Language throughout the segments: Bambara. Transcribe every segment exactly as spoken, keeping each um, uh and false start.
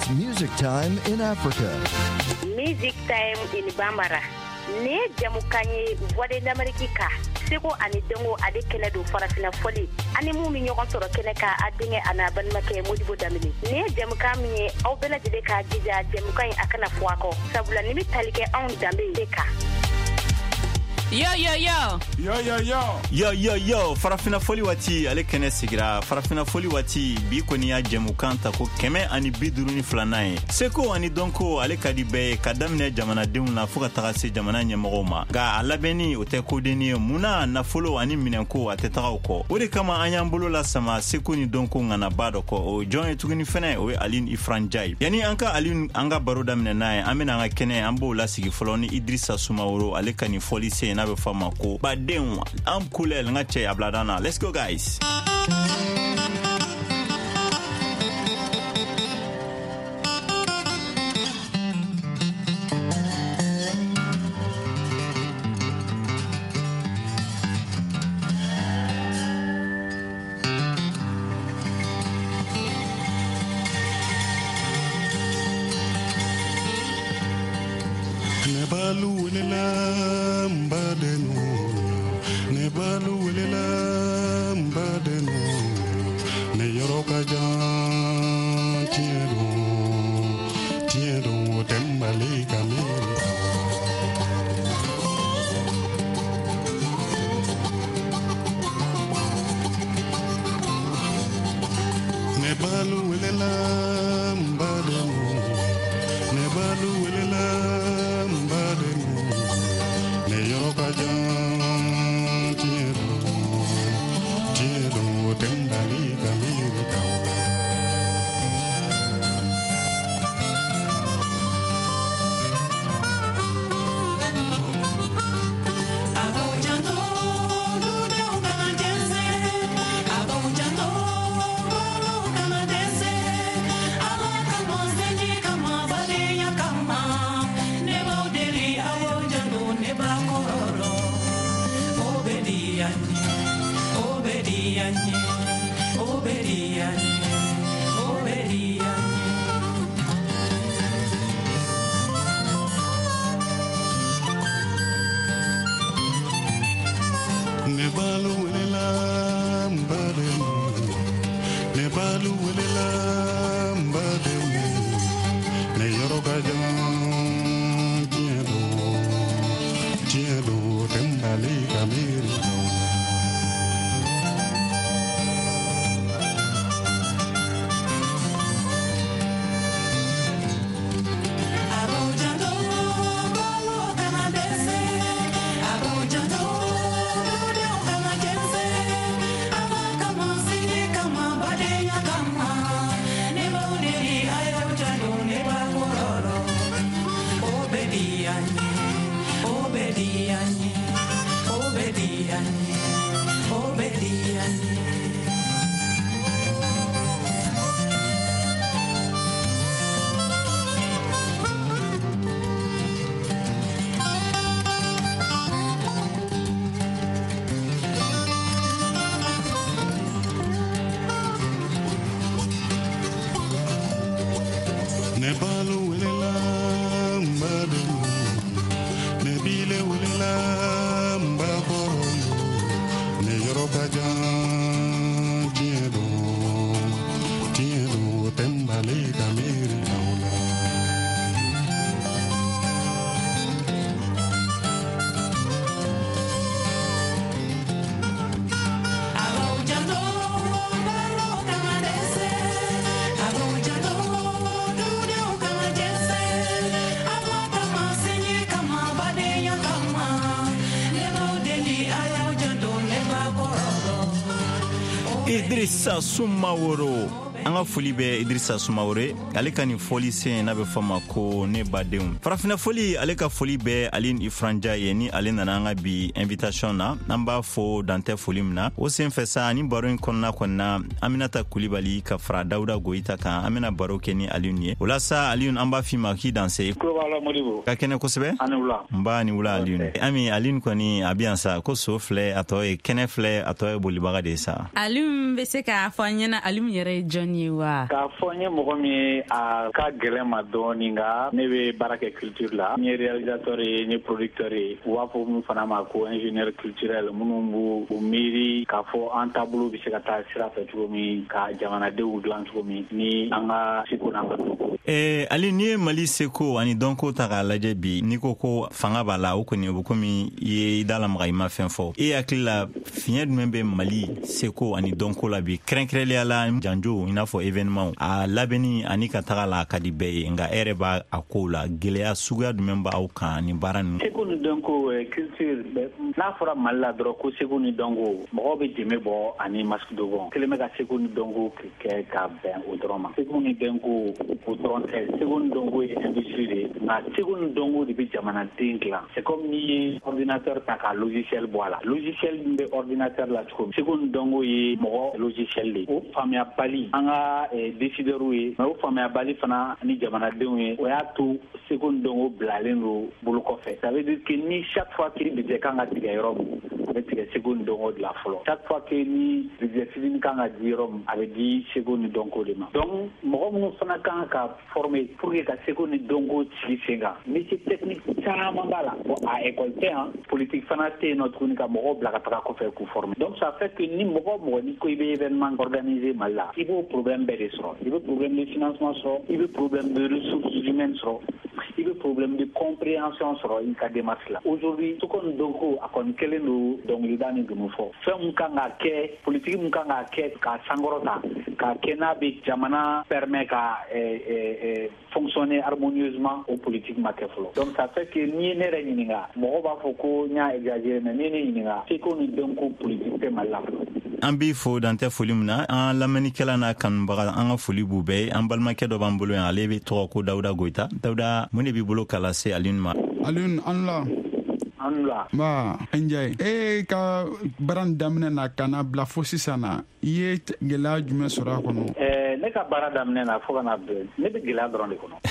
It's Music Time in Africa. Music Time in Bambara. Ne jamukanye voix d'Amérique ka. Seko ani dengo ade kene do farafina foli. Ani mu mi ñogon toro kene ka adinge ana ban make modibo damini. Ne jamukami au bela jide ka jija jamukanye akana fuako. Sabula nimi talike on dambe deka. Yo yo yo yo yo yo yo yo yo farafina foli wati ale kene sigira farafina foli wati bi koni ya jemu kanta ko keme ani biduru ni flanae seko ani donko ale kadi be kadamne jamana deun na fuka tagase jamana nyemogoma ga alabeni ote ko deni muna na folo ani minenko atetaga ko ode kama anyambolo la sama seko ni donko ngana bado ko o join tugini fene o Aline Ifranjai yani anka Aline anga baroda mine nae amena nga kene ambo la sigi foloni Idrissa Soumaoro ale kani foli se na be fama ko badenwa am kulel ngache abladana. Let's go guys. Nebalu welela mbadenu Nebalu welela mbadenu Ne yoroka jan tiendo tiendo tembale kamera Nebalu welela mbadenu Nebalu welela Idrissa Soumaoro anga foli be Idrissa Soumaoro ale kani foli se na be fama ko ne badeum farafina foli ale ka foli be Aline Ifranjai ni ale na nga bi invitation na namba fo dante foli mna o sen fesa ni baro konna konna Aminata Coulibaly ka fra Dauda Goita ka Amina baro keni Aline wala sa Aline amba fi ma ki danser ko wala modibo ka kene ko sebe anula mba ni wala Aline ami Aline ko ni abiansa ko sofle ato e kene fle ato e bolibaga de sa Aline be se ka fanyana Aline yere John ye wa k'a fɔ n ye mɔgɔ min ye a ka gɛlɛn ma dɔɔni nka ne bɛ baara kɛ culture la n ye réalisateur ye n ye producteur ye u b'a fɔ min fana ma ko ingénieur culturel minnu b'u u miiri k'a fɔ an taabolo bɛ se ka taa sira fɛ cogo min ka jamanadenw dilan cogo min ni an ka seko n'an ka dɔnko. Eh, ali ni ye Mali seko ani dɔnko ta k'a lajɛ bi n'i ko ko fanga b'a la o kɔni o bɛ komi i ye i da lamaga i ma fɛn fɔ e hakili la fiɲɛ jumɛn bɛ Mali seko ani dɔnko la bi kɛrɛnkɛrɛnnenya la janjo i n'a fɔ événement a labɛnni ani ka taga la ka di bɛɛ ye nka e yɛrɛ b'a a kow la gɛlɛya suguya jumɛn b'aw kan ni baara ninnu. Seko ni dɔnko culture n'a fɔra Mali la dɔrɔn ko seko ni dɔnko mɔgɔw bɛ dɛmɛ bɔ ani masque de bon kelen bɛ ka seko ni dɔnko kɛ ka bɛn o dɔrɔn ma seko ni dɔnko o dɔrɔn tɛ seko ni dɔnko ye industrie de ye nka seko ni dɔnko de bɛ jamanaden dilan c'est comme n'i ye ordinateur ta ka logiciel bɔ a la logiciel min bɛ ordinateur la cogo min seko ni dɔnko ye mɔgɔ logiciel de o faamuya bali an ka décideurs ye mais o faamuya bali fana ni jamanadenw ye o y'a to seko ni dɔnko bilalen don bolo kɔfɛ ça veut dire que ni chaque fois que budget kan ka tigɛ yɔrɔ min a bɛ tigɛ seko ni dɔnko de la fɔlɔ chaque fois que ni budget fitinin kan ka di yɔrɔ min a bɛ di seko ni dɔnko de ma donc mɔgɔ minnu fana kan ka former pour que ka seko ni dɔnko sigi sen kan métier technique caman b'a la bon a école tɛ yan politique fana tɛ yen nɔ tuguni ka mɔgɔw bila ka taga kɔfɛ k'u former donc ça fait que ni mɔgɔ mɔgɔ ni ko i bɛ événement organiser Mali la i b'o problème bɛɛ de sɔrɔ i bɛ problème de financement sɔrɔ i bɛ problème de ressources humaines sɔrɔ i bɛ problème de compréhension sɔrɔ i ka démarche la aujourd'hui seko ni dɔnko a kɔni kɛlen don dɔnkilida ni dumu fɔ fɛn mun kan ka kɛ politique mun kan ka kɛ k'a sankɔrɔta k'a kɛ n'a bɛ jamana permet ka fonctionner harmonieusement o politique ma kɛ fɔlɔ donc ça fait que n'i ye ne yɛrɛ ɲininka mɔgɔw b'a fɔ ko n y'a exagéré mais n'i ye ne ɲininka seko ni dɔnko politique tɛ Mali la an b'i fo dan tɛ foli min na an lamɛnnikɛla n'a kanubaga an ka foli b'u bɛɛ ye an balimakɛ dɔ b'an bolo yan ale bɛ tɔgɔ ko Dawuda Goyita Dawuda mun de b'i bolo k'a lase Alioune ma. Alioune an la an la ba enjay e ka baara daminɛ na ka na bila fo sisan na i ye gɛlɛya jumɛn sɔrɔ a kɔnɔ. ɛɛ ne ka baara daminɛ na fo ka na bɛn ne bɛ gɛlɛya dɔrɔn de kɔnɔ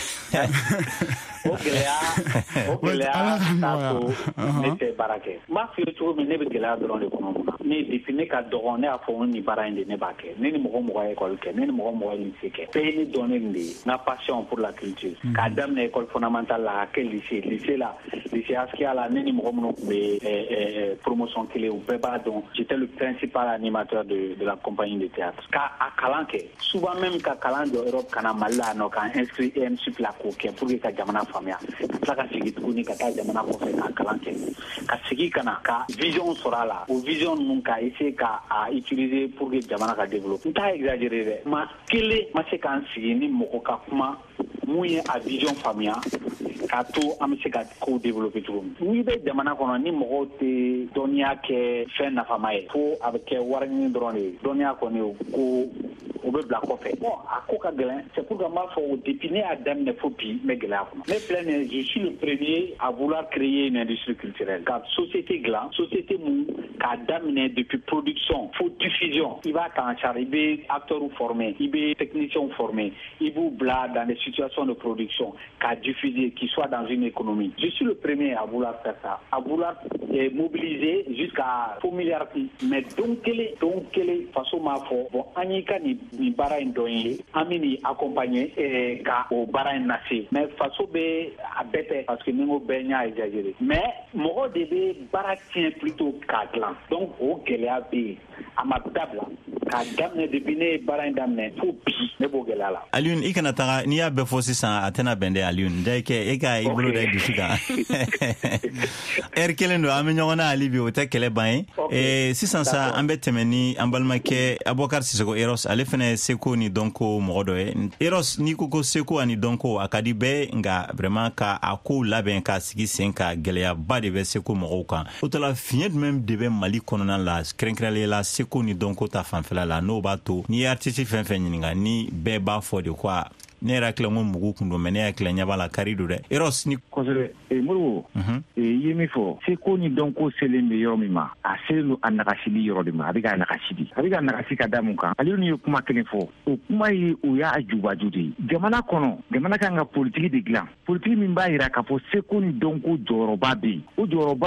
o gɛlɛya o gɛlɛya t'a to ne tɛ baara kɛ n b'a f'i ye cogo min ne bɛ gɛlɛya dɔrɔn de kɔnɔ mun na ne depuis ne ka dɔgɔn ne y'a fɔ nin baara in de ne b'a kɛ ne ni mɔgɔ mɔgɔ ye école kɛ ne ni mɔgɔ mɔgɔ ye lycée kɛ bɛɛ ye ne dɔn ne nin de ye n ka passion pour la culture k'a daminɛ école fondamentale la ka kɛ lycée lycée la lycée Askia la ne ni mɔgɔ minnu tun bɛ promotion kelen u bɛɛ b'a dɔn j'étais le principal animateur de de la compagnie de théâtre k'a a kalan kɛ souvent même ka kalan jɔ Europe ka na Mali la nɔ k'an inscrit E M S U P la k'o kɛ pour que ka jamana faamuya ka tila ka segin tuguni ka taa jamana kɔfɛ k'a kalan kɛ ka segin ka na ka vision sɔrɔ a la o vision ninnu ka essayer ka a utiliser pour que jamana ka développer n t'a exagérer dɛ ma kelen ma se k'an sigi ni mɔgɔ ka kuma mun ye a vision faamuya k'a to an bɛ se ka kow développer cogo min n'i bɛ jamana kɔnɔ ni mɔgɔw tɛ dɔnniya kɛ fɛn nafama ye fo a bɛ kɛ wari ɲini dɔrɔn de ye dɔnniya kɔni ko o bɛ bila kɔfɛ bon a ko ka gɛlɛn c'est pourquoi n b'a fɔ depuis ne y'a daminɛ fo bi n bɛ gɛlɛya kɔnɔ ne filɛ nin ye je suis le premier à vouloir créer une industrie culturelle ka société dilan société mun k'a daminɛ depuis production fo diffusion i b'a ta en charge i bɛ acteurs former i bɛ techniciens former i b'u bila dans des situations de production k'a diffuser qui soit dans une économie je suis le premier à vouloir faire ça à vouloir eh, mobiliser jusqu'à fo milliards mais don kelen don kelen faso m'a fɔ bon an y'i ka nin nin baara in dɔn ye an bɛ nin accompagner eh, ka o baara in lase mais faso bɛ a bɛɛ tɛ parce que ni n ko bɛɛ n y'a exagéré mais mɔgɔ de bɛ baara tiɲɛ plutôt k'a dilan donc o gɛlɛya bɛ yen a ma dabila k'a daminɛ depuis ne ye baara in daminɛ fo bi ne b'o gɛlɛya la. Alioune i kana taga n'i y'a bɛɛ fɔ sisan a tɛna bɛn dɛ Alioune da i kɛ e ka i bolo da i dusu kan heure kelen don an bɛ ɲɔgɔn na hali bi o tɛ kɛlɛ ban ye eh, sisan sa an bɛ tɛmɛ ni an balimakɛ Abubakar Sisoko Eros ale fana ye seko ni dɔnko mɔgɔ dɔ ye Eros n'i ko ko seko ani dɔnko a ka di bɛɛ nka vraiment ka a kow labɛn k'a sigi sen ka gɛlɛyaba de bɛ seko mɔgɔw kan o tɔ la fiɲɛ jumɛn de bɛ Mali kɔnɔna la kɛrɛnkɛrɛnnenya la seko ni dɔnko ta fanfɛla la n'o b'a to n'i ye artiste fɛn fɛn ɲininka ni bɛɛ b'a fɔ de quoi ne yɛrɛ hakili ko mugu kun don mais ne hakili ɲɛ b'a la kari don dɛ Eros ni kosɛbɛ e Modibo e ye min fɔ seko ni dɔnko selen bɛ yɔrɔ min ma a selen don a nagasili yɔrɔ de ma a bɛ ka nagasili a bɛ ka nagasi ka da mun kan Alioune ye kuma kelen fɔ o kuma ye o y'a jubaju de ye jamana kɔnɔ jamana kan ka politiki de dilan politiki min b'a jira k'a fɔ seko ni dɔnko jɔyɔrɔba bɛ yen o jɔyɔrɔba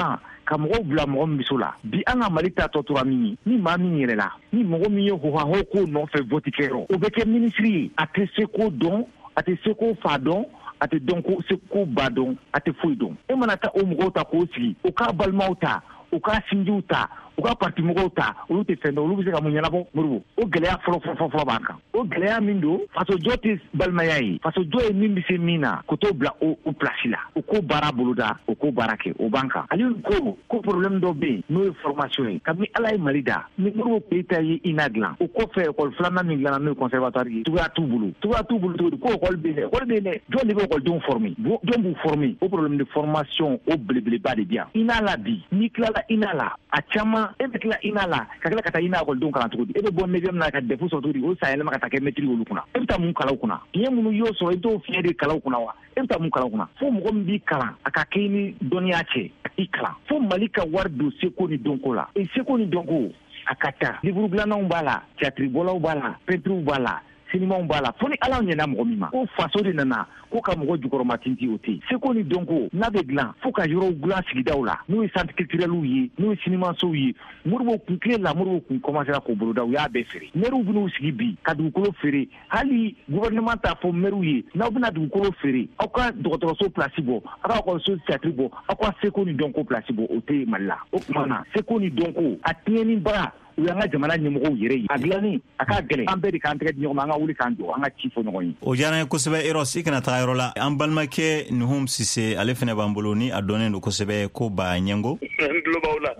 ka mɔgɔw bila mɔgɔ min biso la bi an ka Mali ta tɔtura min ye ni maa min yɛrɛ la ni mɔgɔ min ye hohaho ko nɔfɛ vote kɛyɔrɔ o bɛ kɛ ministre ye a tɛ se ko dɔn a tɛ se ko fa dɔn a tɛ dɔn ko se ko ba dɔn a tɛ foyi dɔn e mana taa o mɔgɔw ta k'o sigi u k'a balimaw ta u k'a sinjiw ta u ka parti mɔgɔw ta olu tɛ fɛn dɔn olu bɛ se ka mun ɲɛnabɔ Moribo o gɛlɛya fɔlɔ fɔlɔ fɔlɔ b'an kan o gɛlɛya min don faso jɔ tɛ balimaya ye faso jɔ ye min bɛ se min na ko t'o bila o o place la o ko baara boloda o ko baara kɛ o b'an kan ale ko ko problème dɔ bɛ yen n'o ye formation ye kabini Ala ye Mali da ni Moribo Keita ye I N A dilan o kɔfɛ école filanan min dilanna n'o ye conservatoire ye cogoya t'u bolo cogoya t'u bolo cogo di ko école bɛ yen école bɛ yen dɛ jɔn de bɛ écoledenw former jɔn b'u former o problème de formation o belebeleba de bɛ yan I N A la bi n'i tilala I N A la a caman e bɛ tila I N A la ka tila ka taa I N A écoledenw kalan cogo di e bɛ bɔ neuvième na ka défaut sɔrɔ cogo di o san yɛlɛma ka taa kɛ maîtrise olu kunna e bɛ taa mun kalan u kunna fiɲɛ minnu y'o sɔrɔ i t'o fiɲɛ de kalan u kunna wa e bɛ taa mun kalan u kunna fo mɔgɔ min b'i kalan a ka kɛ ni dɔnniya cɛ i kalan fo Mali ka wari don seko ni dɔnko la e seko ni dɔnko a ka taa livre dilannaw b'a la théâtre bɔlaw b'a la peintre b'a la sinimaw b'a la fo ni Ala ɲɛna mɔgɔ min ma ko faso de nana ko ka mɔgɔ jukɔrɔma tinti o tɛ seko ni dɔnko n'a bɛ dilan fo ka yɔrɔw dilan sigidaw la n'o ye centre culturel ye n'o ye sinimasow ye Moribo kun tile la Moribo kun commencera k'o boloda u y'a bɛɛ feere maires bɛn'u sigi bi ka dugukolo feere hali gouvernement t'a fɔ maires ye n'aw bɛna dugukolo feere aw ka dɔgɔtɔrɔso place bɔ aw ka école théâtre bɔ aw ka seko ni dɔnko place bɔ o tɛ Mali la o tuma na seko ni dɔnko a tiɲɛniba u y'an ka jamana ɲɛmɔgɔw yɛrɛ ye a dilanni a ka gɛlɛn an bɛɛ de k'an tɛgɛ di ɲɔgɔn ma an ka wuli k'an jɔ an ka ci fɔ ɲɔgɔn ye o diyara n ye kosɛbɛ Eros i kana taga yɔrɔ la an balimakɛ Nuhum Sise ale fɛnɛ b'an bolo ni a dɔnnen don kosɛbɛ ko ba ɲɛngo n tulo b'aw la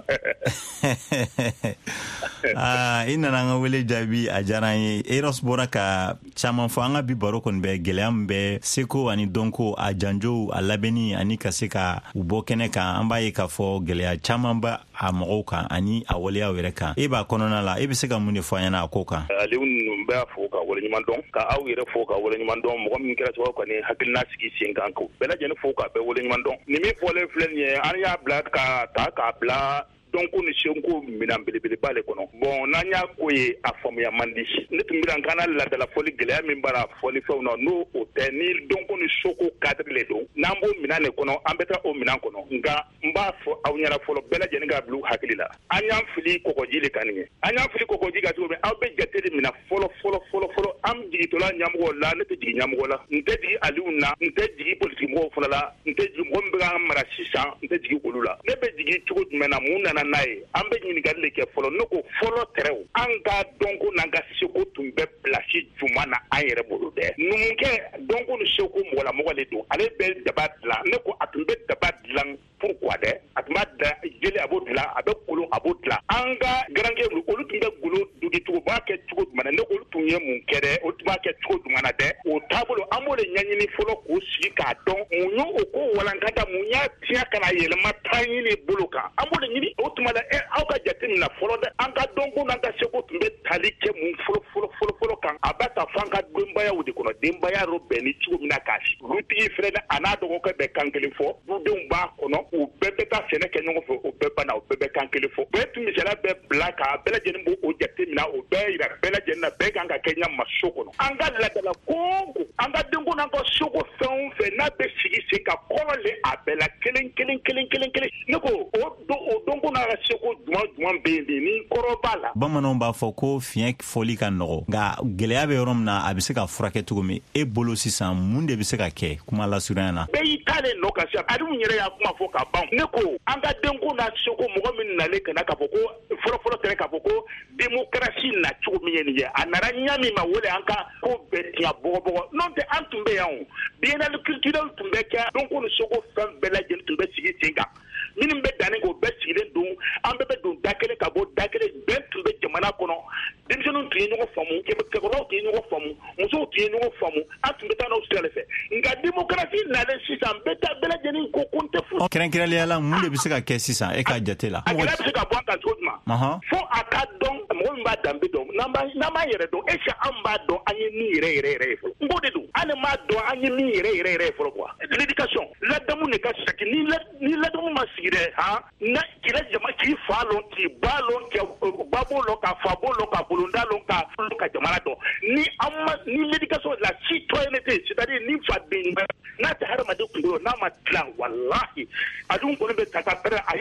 aa i nana an ka wele jaabi a diyara n ye Eros bɔra ka caman fɔ an ka bi baro kɔni bɛ gɛlɛya min bɛ seko ani dɔnko a janjow a labɛnni ani ka se ka u bɔ kɛnɛ kan an b'a ye k'a fɔ gɛlɛya caman ba a mɔgɔw kan ani a waleyaw yɛrɛ kan e b'a kɔnɔna la e bɛ se ka mun de fɔ an ɲɛna a ko kan ale ninnu bɛ fɔ ka waleɲuman dɔn ka aw yɛrɛ fɔ ka waleɲuman dɔn mɔgɔ min kɛra sababu ka ni hakilina sigi sen kan ko bɛɛ lajɛlen fɔ ka bɛɛ waleɲuman dɔn ni min fɔlen filɛ nin ye an y'a bila ka ta k'a bila dɔnko ni senko minan belebeleba le kɔnɔ bon n'an y'a ko ye a faamuya man di ne tun bɛna kana ladala fɔli gɛlɛya min b'a fɔli fɛnw na n'o o tɛ ni dɔnko ni soko cadre le don n'an b'o minan le kɔnɔ an bɛ taa o minan kɔnɔ nka n b'a fɔ aw ɲɛna fɔlɔ bɛɛ lajɛlen k'a bila u hakili la an y'an fili kɔgɔji le kan nin ye an y'an fili kɔgɔji ka cogo min aw bɛ jate de mina fɔlɔ fɔlɔ fɔlɔ fɔlɔ an jigitɔla ɲɛmɔgɔ la ne tɛ jigi ɲɛmɔgɔ la n tɛ jigi aliw na n tɛ jigi politiki mɔgɔw fana la n tɛ jigi mɔgɔ min bɛ k'an mara sisan n tɛ jigi olu la ne bɛ jigi cogo jumɛn na mun nana n'a ye an bɛ ɲininkali le kɛ fɔlɔ ne ko fɔlɔ tɛrɛw an ka dɔnko n'an ka seko tun bɛ pilasi juman na an yɛrɛ bolo dɛ numukɛ dɔnko ni seko mɔgɔ la mɔgɔ le don ale bɛ daba dilan ne ko a tun bɛ daba dilan pourquoi dɛ a tun b'a dilan jeli a b'o dilan a bɛ kolon a b'o dilan an ka garankɛ olu tun bɛ golo dugicogo b'a kɛ cogo jumɛn na ne olu tun ye mun kɛ dɛ o tun b'a kɛ cogo jumɛn na dɛ o taabolo an b'o de ɲɛɲini fɔlɔ k'o sigi k'a dɔn mun y'o o ko walankata mun y'a tiɲɛ ka na yɛlɛma taa ɲini bolo kan an b'o de ɲini o tuma la ɛ aw ka jate min na fɔlɔ dɛ an ka dɔnko n'an ka seko tun bɛ tali kɛ mun fɔlɔ fɔlɔ fɔlɔ fɔlɔ kan a b'a ta fɔ an ka denbayaw de kɔnɔ denbaya yɔrɔ bɛn ni cogo min na k'a si dutigi filɛ a n'a dɔgɔkɛ bɛ kan kelen fɔ dudenw b'a kɔnɔ u bɛɛ bɛ taa sɛnɛ kɛ ɲɔgɔn fɛ o bɛɛ banna o bɛɛ bɛ kan kelen fɔ bɛɛ tun misaliya bɛɛ bila k'a bɛɛ lajɛlen b'o o jate min na o bɛɛ yira bɛɛ lajɛlen na bɛɛ kan ka kɛ ɲama so kɔnɔ an ka ladala konko an ka denko n'an ka soko fɛn o fɛn n'a bɛ sigi sen ka kɔrɔlen a bɛɛ la kelen kelen kelen kelen kelen ne ko o o donko n'a ka seko juman juman bɛ yen de ni kɔrɔ b'a la bamananw b'a fɔ ko fiɲɛ fɔli ka nɔgɔ nka gɛlɛya bɛ yɔrɔ min na a bɛ se ka furakɛ cogo min e bolo sisan mun de bɛ se ka kɛ kuma lasurunya na bɛɛ y'i ta de nɔ ka se a dun yɛrɛ y'a kuma fɔ ka ban ne ko an ka denko n'a seko mɔgɔ min nalen ka na k'a fɔ ko fɔlɔfɔlɔ tɛ k'a fɔ ko démocratie na cogo min ye nin ye a nana ɲa min ma wele an ka ko bɛɛ tiɲɛ bɔgɔbɔgɔ n'o tɛ an tun bɛ yan o biennale culturel tun bɛ kɛ donko ni seko fɛn bɛɛ lajɛlen tun bɛ sigi sen kan minnu bɛ danni k'o bɛɛ sigilen don an bɛɛ bɛ don da kelen ka bɔ da kelen bɛɛ tun bɛ jamana kɔnɔ denmisɛnninw tun ye ɲɔgɔn faamu cɛkɔrɔbaw tun ye ɲɔgɔn faamu musow tun ye ɲɔgɔn faamu an tun bɛ taa n'aw sira de fɛ nka démocratie nalen sisan bɛɛ ta bɛɛ lajɛlen ko ko n tɛ fu kɛrɛnkɛrɛnnenya la mun de bɛ se ka kɛ sisan e ka jate la a gɛlɛya bɛ se ka bɔ an kan cogo jumɛn fo a ka dɔn mɔgɔ min b'a danbe dɔn n'an b'a yɛrɛ dɔn est ce que an b'a dɔn an ye min yɛrɛ yɛrɛ yɛrɛ ye fɔlɔ n b'o de don an de m'a dɔn an ye min yɛrɛ yɛrɛ yɛrɛ ye fɔlɔ quoi l'éducation ladamu de ka saki ni ni ladamu ma sigi dɛ han na k'i jama k'i fa lɔn k'i ba lɔn k'i ba b'o lɔn ka fa b'o lɔn ka bolonda lɔn ka lɔn ka jamana dɔn ni an ma ni l'éducation la citoyenneté c'est-à-dire ni fa den n'a tɛ hadamaden kunkolo n'a ma dilan walahi a dun kɔni bɛ ta ta pɛrɛ a hinɛ bɛ ne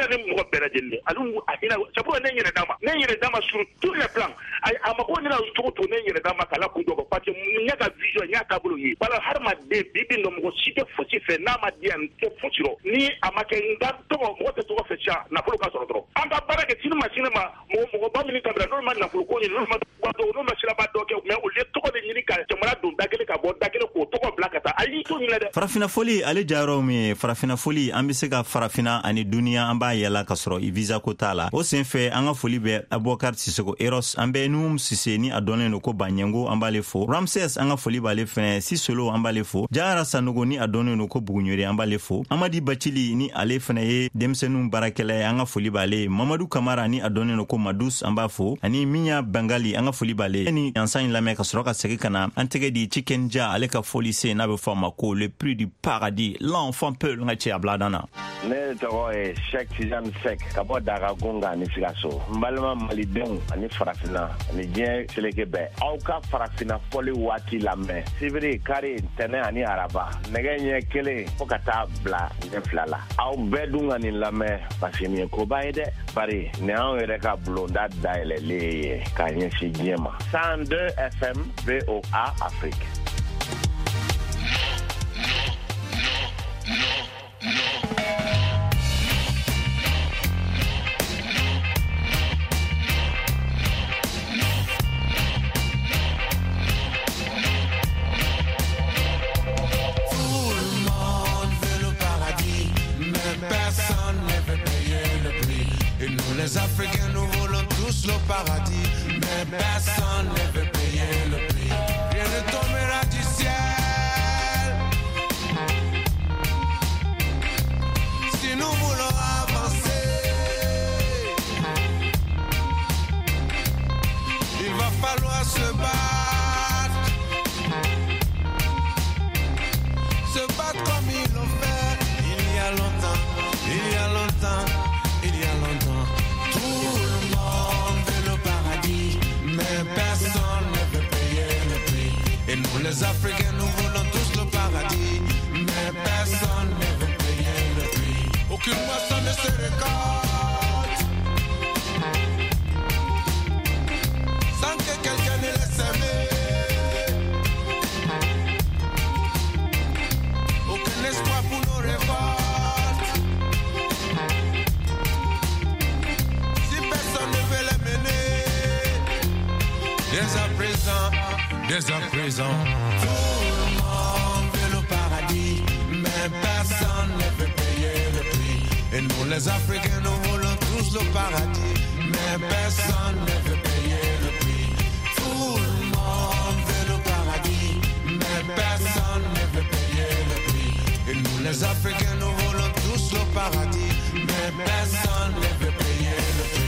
ni mo bela jelle alu ahina sabu ne nyere dama ne nyere dama sur tous les plans ay amako ni na to to ne nyere dama kala ku dogo parce que nyaka vision nyaka bulu yi bala har ma de bibi no mo site foti fe na ma diam te fotiro ni amake nda to mo te to fe cha na polo ka soro anga barake tinu machine ma mo mo ba mini tabra no ma na polo ko ni no ma ba do no ma sila ba do ke me o le to ko de ni ka jamara do dagele ka bo dagele ko to ko blakata ali to ni la de farafina foli ale jaro mi farafina foli ambise ka farafina ani dunia amba yala kasoro i visa ko tala o sen fe anga foli be Abubakar Sisoko Eros ambe num siseni adonne no ko banyengo ambale fo Ramses anga foli bale fene si solo ambale fo jara sanogo ni adonne no ko bugunyori ambale fo Amadi Bachili ni ale fene ye demsenum barakele anga foli bale Mamadou Kamara ni adonne no ko Madous amba fo ani Minya Bangali anga foli bale ni enseigne la meka soroka seki kana antege di chicken ja ale ka foli se na be forma ko le prix du paradis l'enfant peut ngachi abladana ne to e Cheikh Tijani Sek kabo daga gonga ni sigaso mbalma malidon ani farafina ni je seleke be au ka farafina foli wati la me sibiri kari tene ani araba nege nye kele pokata bla ne flala au bedunga ni la me pasini ko baide bari ne an ere ka blonda daile le ka nye si jema cent deux F M V O A Afrique. Les Africains, nous voulons tous le paradis, mais personne ne veut payer le prix. Rien ne tombera du ciel. Si nous voulons avancer, il va falloir se battre. Se battre comme ils l'ont fait il y a longtemps, il y a longtemps, il y a longtemps. Tout le monde veut le paradis, mais personne ne veut payer le prix. Et nous les Africains, nous voulons tous le paradis, mais personne ne veut payer le prix. Aucune moisson ne se récolte sans que quelqu'un ne laisse aimer. Aucun espoir pour nos révoltes. Dès à présent, dès à présent, tout le monde veut le paradis, mais personne ne veut payer le prix. Et nous les Africains, nous voulons tous le paradis, mais personne ne veut payer le prix. Tout le monde veut le paradis, mais personne ne veut payer le prix. Et nous les Africains, nous voulons tous le paradis, mais personne ne veut payer le prix.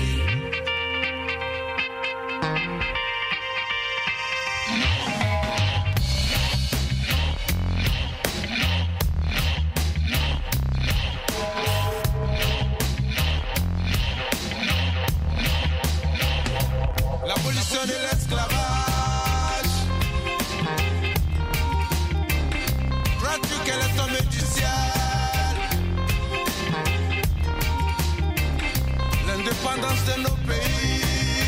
L'abolition de l'esclavage. Crois-tu qu'elle est tombée du ciel? L'indépendance de nos pays.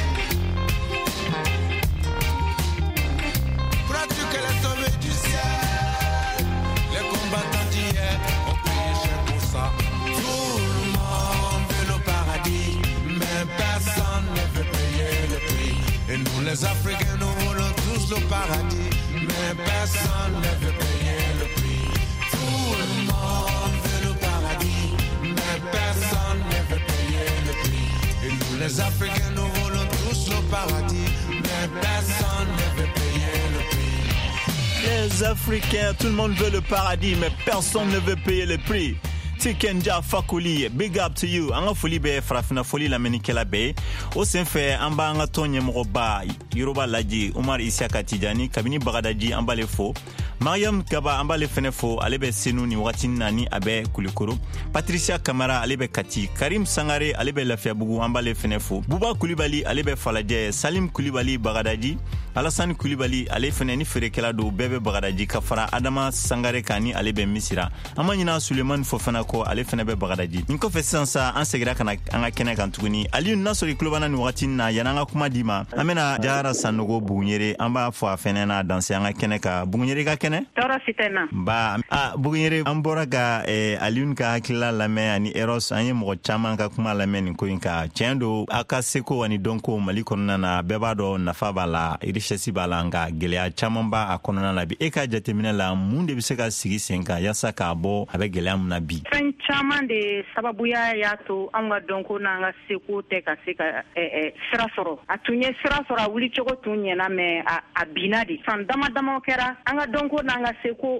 Crois-tu qu'elle est tombée du ciel? Les combattants d'hier ont payé cher pour ça. Tout le monde veut le paradis, mais personne ne veut payer le prix. Et nous les Africains, nous voulons tous le paradis, mais personne ne veut payer le prix. Tout le monde veut le paradis, mais personne ne veut payer le prix. Et nous les Africains, nous voulons tous le paradis, mais personne ne veut payer le prix. Les Africains, tout le monde veut le paradis, mais personne ne veut payer le prix. Tikenja Fakuli, big up to you. Anga foli be farafina foli la menikela be. O senfe amba anga tonye mroba Yoruba laji Umar Isiaka Tijani kabini bagadaji amba le fo. Mariam Kaba amba le fenefo alebe senu ni wakati nani abe kulikuru. Patricia Kamara alebe kati. Karim Sangare alebe lafiabugu amba le fenefo. Buba Kulibali alebe falaje. Salim Kulibali bagadaji. Alassane Kulibali ale feneni ferekela do bebe bagadaji kafara Adama Sangare kani alebe misira. Amanyina Suleiman Fofana ko ale fɛnɛ bɛ bagadaji nin kɔfɛ sisan sa an segira kana an ka kɛnɛ kan tuguni aliyu nasori kulobana ni wagati na yana an ka kuma di ma an bɛna jara sanogo bugunyere an b'a fɔ a fɛnɛ na danse an ka kɛnɛ ka bugunyere ka kɛnɛ tɔɔrɔ si tɛ na ba a bugunyere an bɔra ka eh, aliyu ka hakilila lamɛn ani eros an ye mɔgɔ caman ka kuma lamɛn nin ko in ka tiɲɛ do a ka seko ani dɔnko mali kɔnɔna na bɛɛ b'a dɔn nafa b'a la richesse b'a la nka gɛlɛya caman b'a a kɔnɔna la bi e ka jateminɛ la mun de bɛ se ka sigi sen kan yaasa k'a bɔ a bɛ gɛlɛya mun na bi fɛn caman de sababuya y'a to an ka dɔnko n'an ka seko tɛ ka se ka sira sɔrɔ a tun ye sira sɔrɔ a wuli cogo tun ɲɛna mɛ a binna de san dama dama kɛra an ka dɔnko n'an ka seko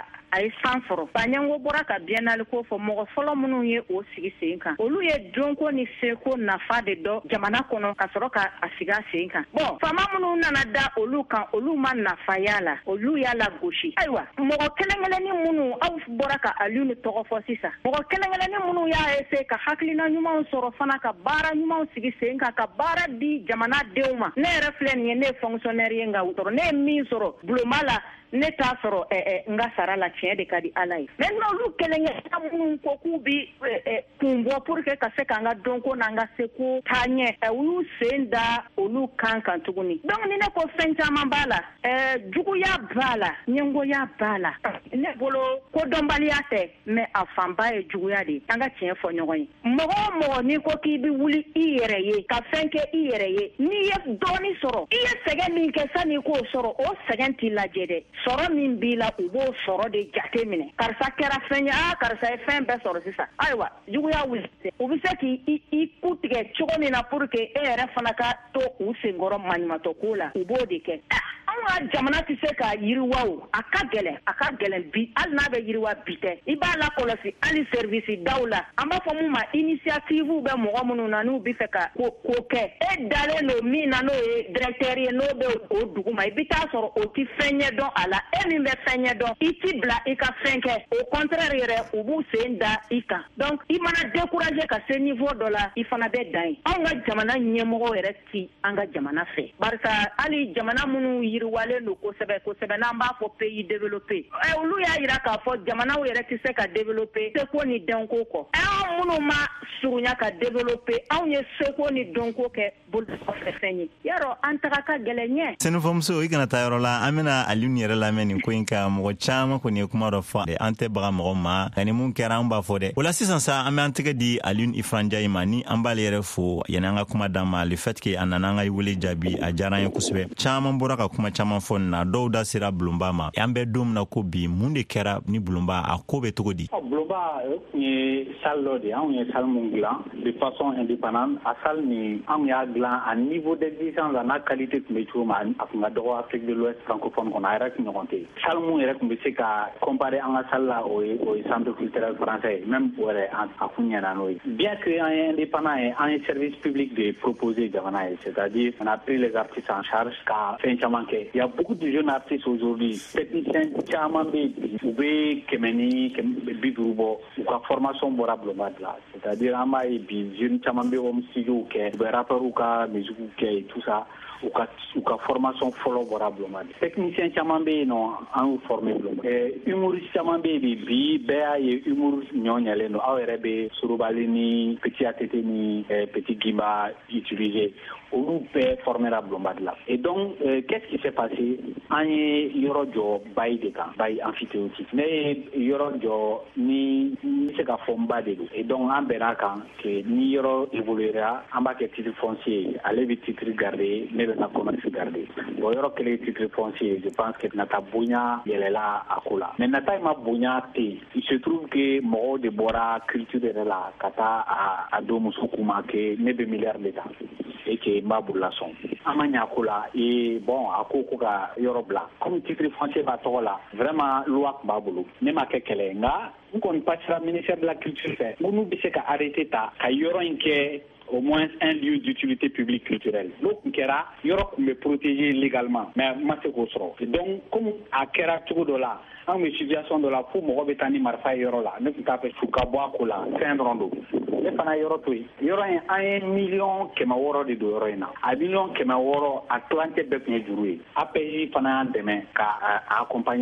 a ye san sɔrɔ Banyango bɔra ka biennale ko fɔ mɔgɔ fɔlɔ minnu ye o sigi sen kan olu ye dɔnko ni seko nafa de dɔ jamana kɔnɔ ka sɔrɔ ka a sigi a sen kan bon fama minnu nana da olu kan olu ma nafa y'a la olu y'a la gosi ayiwa mɔgɔ kelen-kelenni minnu aw bɔra ka Aliyu ni tɔgɔ fɔ sisan mɔgɔ kelen-kelenni minnu y'a ese ka hakilina ɲumanw sɔrɔ fana ka baara ɲumanw sigi sen kan ka baara di jamana denw ma ne yɛrɛ filɛ nin ye ne ye fonctionnaire ye nka sɔrɔ ne ye min sɔrɔ bulonba la ne t'a sɔrɔ n ka sara la tiɲɛ de ka di Ala ye maintenant olu kelen-kelenna minnu ko k'u bi kun bɔ pour que ka se k'an ka dɔnko n'an ka seko taa ɲɛ u y'u sen da olu kan kan tuguni donc ni ne ko fɛn caman b'a la juguya b'a la ɲɛngoya b'a la ne bolo kodɔnbaliya tɛ mais a fanba ye juguya de an ka tiɲɛ fɔ ɲɔgɔn ye mɔgɔ o mɔgɔ n'i ko k'i bi wuli i yɛrɛ ye ka fɛn kɛ i yɛrɛ ye n'i ye dɔɔni sɔrɔ i ye sɛgɛn min kɛ san'i k'o sɔrɔ o sɛgɛn t'i lajɛ dɛ sɔrɔ min b'i la u b'o sɔrɔ de jate minɛ karisa kɛra fɛn ye aa karisa ye fɛn bɛɛ sɔrɔ sisan ayiwa juguya wuli u bɛ se k'i i ku tigɛ cogo min na pour que e yɛrɛ fana ka to u senkɔrɔ maɲumatɔ ko la u b'o de kɛ anw ka jamana tɛ se ka yiriwa o a ka gɛlɛn a ka gɛlɛn bi hali n'a bɛ yiriwa bi tɛ i b'a lakɔlɔsi hali service daw la an b'a fɔ mun ma initiative bɛ mɔgɔ minnu na n'u bɛ fɛ ka ko ko kɛ e dalen don min na n'o ye directeur ye n'o bɛ o dugu ma i bɛ taa sɔrɔ o tɛ fɛn ɲɛ dɔn a la e min bɛ fɛn ɲɛ dɔn i t'i bila i ka fɛn kɛ au contraire yɛrɛ u b'u sen da i kan donc i mana décourager ka se niveau dɔ la i fana bɛ dan ye anw ka jamana ɲɛmɔgɔ yɛrɛ ti an ka jamana fɛ barisa hali jamana minnu yiriwalen don kosɛbɛ kosɛbɛ n'an b'a fɔ pays développé ɛ olu y'a yira k'a fɔ jamanaw yɛrɛ tɛ se ka développer seko ni dɔnko kɔ anw minnu ma surunya ka développer anw ye seko ni dɔnko kɛ bolokɔfɛ fɛn ye yarɔ an taga ka gɛlɛn ɲɛ senufɔmuso i kana taa yɔrɔ la an bɛna Aliyu yɛrɛ lamɛn nin ko in ka mɔgɔ caman kɔni ye kuma dɔ fɔ an tɛ baga mɔgɔ ma nka ni mun kɛra an b'a fɔ dɛ o la sisan sa an bɛ an tɛgɛ di Aliyu Ifanjayi ma ni an b'ale yɛrɛ fo yanni an ka kuma d'an ma le fait que a nana an ka wele jaabi a diyara an ye kosɛbɛ caman bɔra ka kuma caman fɔ nin na dɔw da sera bulonba ma an bɛ don min na ko bi mun de kɛra ni bulonba a ko bɛ cogo di bulonba tun ye salle dɔ de anw ye salle mun dilan de façon indépendante a salle ni anw y'a dilan a niveau d'exigence a n'a qualité tun bɛ cogo min a tun ka dɔgɔ Afrique de l'Ouest francophone kɔnɔ a yɛrɛ tun ɲɔgɔn tɛ salle mun yɛrɛ tun bɛ se ka comparer an ka salle la o ye o ye centre culturel français même o yɛrɛ a kun ɲɛna n'o ye bien que an ye indépendant ye an ye service public de proposer jamana ye c'est-à-dire on a pris les artistes en charge ka fɛn caman kɛ il y a beaucoup de jeunes artistes aujourd'hui techniciens caman bɛ u bɛ kɛmɛ ni bi duuru bɔ u ka formation bɔra bulonba de la c'est-à-dire an b'a ye bi jeunes caman bɛ home studio kɛ u bɛ rappeurs ka musique kɛ et tout ça u ka u ka formation fɔlɔ bɔra bulonba de technicien caman bɛ yen nɔ an y'u former bulonba ɛɛ humoriste caman bɛ yen bi bɛɛ y'a ye humour ɲɔ ɲɛlen don aw yɛrɛ bɛ Sorobali ni Petit A T T ni Petit Gimba utiliser olu bɛɛ formera bulonba de la et donc euh, qu'est-ce qui s'est passé an ye yɔrɔ jɔ bayi de kan bayi amphithéotique ne ye yɔrɔ jɔ ni n bɛ se ka fɔ n ba de don et donc an bɛn'a kan que ni yɔrɔ évoluera an b'a kɛ titre foncier ye ale bɛ titre garder ne bɛ na commerce garder bon yɔrɔ kɛlen ye titre foncier je pense que nata bonya yɛlɛla a ko la mais nata ma bonya te il se trouve que mɔgɔw de bɔra culture yɛrɛ la ka taa a don muso kuma que ne bɛ milliard de ta et que m'a bolola sɔn an ma ɲɛ a ko la et bon a ko ko ka yɔrɔ bila comme titre foncier b'a tɔgɔ la vraiment loi tun b'a bolo ne ma kɛ kɛlɛ nka n kɔni passera ministère de la culture fɛ n ko n'u bɛ se ka arrêté ta ka yɔrɔ in kɛ au moins un lieu d'utilité publique culturelle n'o tun kɛra yɔrɔ tun bɛ protégé légalement mais n ma se k'o sɔrɔ donc comme a kɛra cogo dɔ la an bɛ situation dɔ la fo mɔgɔ bɛ taa ni marifa ye yɔrɔ la ne tun t'a fɛ su ka bɔ a ko la fɛn dɔrɔn don ne fana yɔrɔ to yen yɔrɔ in an ye miliyɔn kɛmɛ wɔɔrɔ de don yɔrɔ in na a miliyɔn kɛmɛ wɔɔrɔ a tilancɛ bɛɛ tun ye juru ye A P J fana y'an dɛmɛ ka accompagner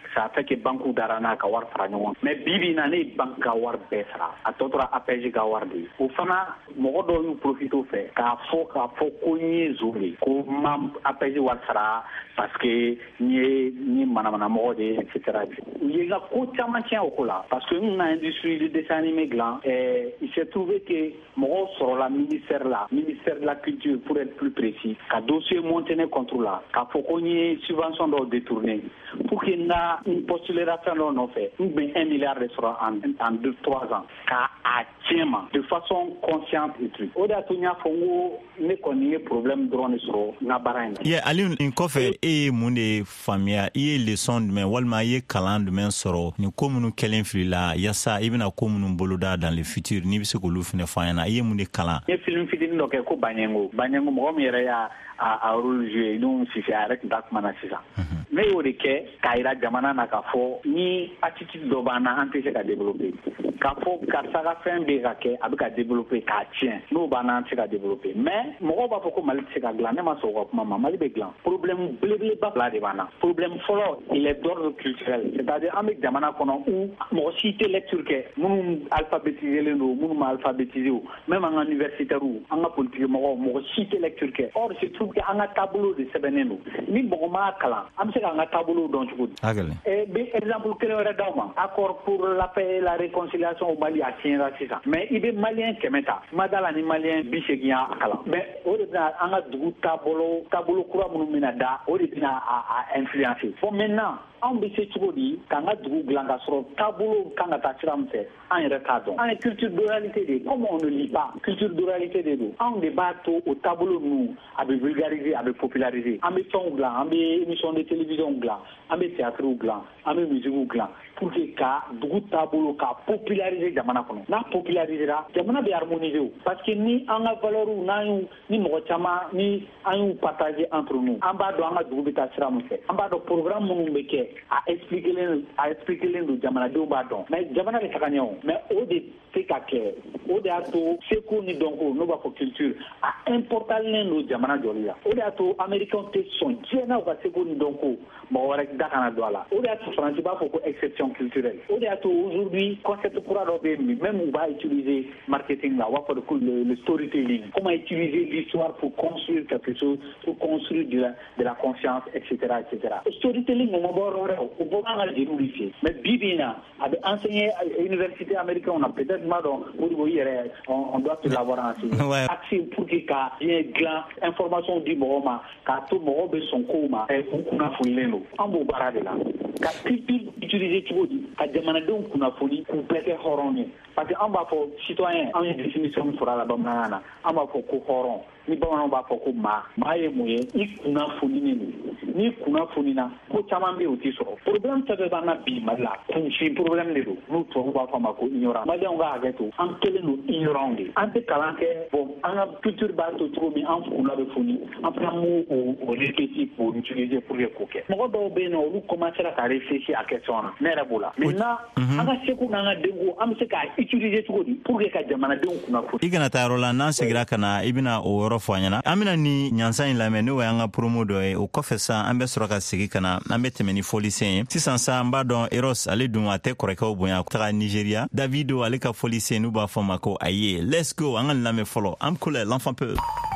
ça fait que banque darana ka war fara ɲɔgɔn mais bibi na ne banque ka war bɛɛ sara a tɔ tora A P G ka war de o fana mɔgɔ dɔw y'u profite o fɛ k'a fɔ k'a fɔ ko n ye zo de ko ma A P G war sara parce que n ye n ye manamanamɔgɔ de et cetera u ye ka ko caman tiɲɛ o ko la parce que n na industrie de dessin animé dilan euh, il s'est trouvé que mɔgɔw sɔrɔla ministère la ministère de la culture pour être plus précis ka dossier monté ne contre la k'a fɔ ko n ye subvention dɔw détourné pour que n ka n postulera fɛn dɔ nɔfɛ n bɛ un milliard de sɔrɔ en en deux trois ans ka a tiɲɛ ma de façon consciente et tout o de y'a to n y'a fɔ n ko ne kɔni ye problème dɔrɔn de sɔrɔ n ka baara in na. Yeah, Aliou, nin kɔfɛ e ye mun de faamuya i ye leçon jumɛn walima i ye kalan jumɛn sɔrɔ nin ko minnu kɛlen filila yasa i bɛna ko minnu boloda dans le futur n'i bɛ se k'olu fana fɔ an ɲɛna i ye mun de kalan. n ye film fitinin dɔ kɛ ko Banyengo Banyengo mɔgɔ min yɛrɛ y'a a rôle joué n'o Sise a yɛrɛ tun t'a kuma na sisan ne y'o de kɛ k'a jira jamana na k'a fɔ ni attitude dɔ b'an na an tɛ se ka développer k'a fɔ karisa ka fɛn bɛ ka kɛ a bɛ ka développer k'a tiɲɛ n'o b'an na an tɛ se ka développer mais mɔgɔw b'a fɔ ko Mali tɛ se ka dilan ne ma sɔn o ka kuma ma Mali bɛ dilan problème belebeleba fila de b'an na problème fɔlɔ il est d'ordre culturel c'est-à-dire an bɛ jamana kɔnɔ où mɔgɔ si tɛ lecture kɛ minnu alphabétisés don minnu ma alphabétisé o même an ka universitaires an ka politique mɔgɔw mɔgɔ si tɛ lecture kɛ or c'est tout que an ka taabolo de sɛbɛnnen don ni mɔgɔ m'a kalan an bɛ se k'an ka taabolo dɔn cogo di. ɛ bi exemple kelen wɛrɛ d'aw ma accord pour la paix et la réconciliation au Mali a tiɲɛra sisan mais i bɛ maliyɛn kɛmɛ ta ma da la ni maliyɛn bi seegin y'a kalan mais o de bɛna an ka dugu taabolo taabolo kura minnu bɛna da o de bɛna a a influencer bon maintenant anw bɛ se cogo di k'an ka dugu dilan k'a sɔrɔ taabolo kan ka taa sira min fɛ an yɛrɛ t'a dɔn an ye culture d'oralité de comme on ne lit pas culture d'oralité de don anw de b'a to o taabolo ninnu a bɛ vulgariser a bɛ populariser an bɛ fɛnw dilan an bɛ émission de télévision dilan an bɛ théâtre dilan an bɛ musique dilan pour que ka dugu taabolo ka populariser jamana kɔnɔ n'a popularisera jamana bɛ harmoniser o parce que ni an ka valeur n'an y'u ni mɔgɔ caman ni an y'u partager entre nous an b'a dɔn an ka dugu bɛ taa sira min fɛ an b'a dɔn programme minnu bɛ kɛ a expliquer a expliquer don jamanadenw b'a dɔn mais jamana bɛ taga ɲɛ o mais o de tɛ ka kɛ o de y'a to seko ni dɔnko n'o b'a fɔ culture a importantalen don jamana jɔli la o de y'a to américain tɛ sɔn diɲɛ n'a ka seko ni dɔnko mɔgɔ wɛrɛ da kana don a la o de y'a to faransi b'a fɔ ko exception culturelle o de y'a to aujourd'hui concept kura dɔ bɛ yen même u b'a utiliser marketing la u b'a fɔ ko le, le storytelling comment utiliser l'histoire pour construire quelque chose pour construire de la de la conscience et cetera et cetera storytelling o ma bɔ yɔrɔ wɛrɛ o bɔ an ka jeliw de fɛ mais bi bi in na a bɛ enseigner université américaine na peut-être ma dɔn o de i yɛrɛ on doit te l'avoir enseigné accès pour que ka diɲɛ dilan information di mɔgɔw ma k'a to mɔgɔw bɛ sɔn kow ma u kunnafonilen don an b'o baara de la ka culture utiliser cogo di ka jamanadenw kunnafoni k'u bɛɛ kɛ hɔrɔn ye parce que an b'a fɔ citoyen an ye définition min sɔrɔ a la bamanankan na an b'a fɔ ko hɔrɔn ni bamananw b'a fɔ ko maa maa ye mun ye i kunnafoninen don n'i kunnafonina ko caman bɛ yen o t'i sɔrɔ problème fɛn fɛn b'an na bi Mali la kunfin problème de don n'u tubabuw b'a fɔ a ma ko ignorant maliyɛnw ka hakɛ to an kɛlen don ignorant de an tɛ kalan kɛ bon an ka culture b'a to cogo min an kunna bɛ foni an fana m'o o répéter k'o utiliser pour que k'o kɛ mɔgɔ dɔw bɛ yen nɔ olu commencera ka réfléchir à question na ne yɛrɛ b'o la maintenant an ka seko n'an ka denko an bɛ se k'a utiliser cogo di pour que ka jamanadenw kunnafoni. I kana taa yɔrɔ la n'an segira ka na i bɛna o yɔrɔ fɔ an ɲɛna an bɛna ni ɲansa in lamɛn n'o y'an ka promo dɔ ye o kɔfɛ sa an bɛ sɔrɔ ka segin ka na an bɛ tɛmɛ ni fɔlisen ye sisan sa an b'a dɔn Eros ale dun a tɛ kɔrɔkɛw bonya taga Nigeria Davido ale ka fɔlisen n'u b'a fɔ ma ko aye let's go an ka lamɛn fɔlɔ am couleur l'enfant peur.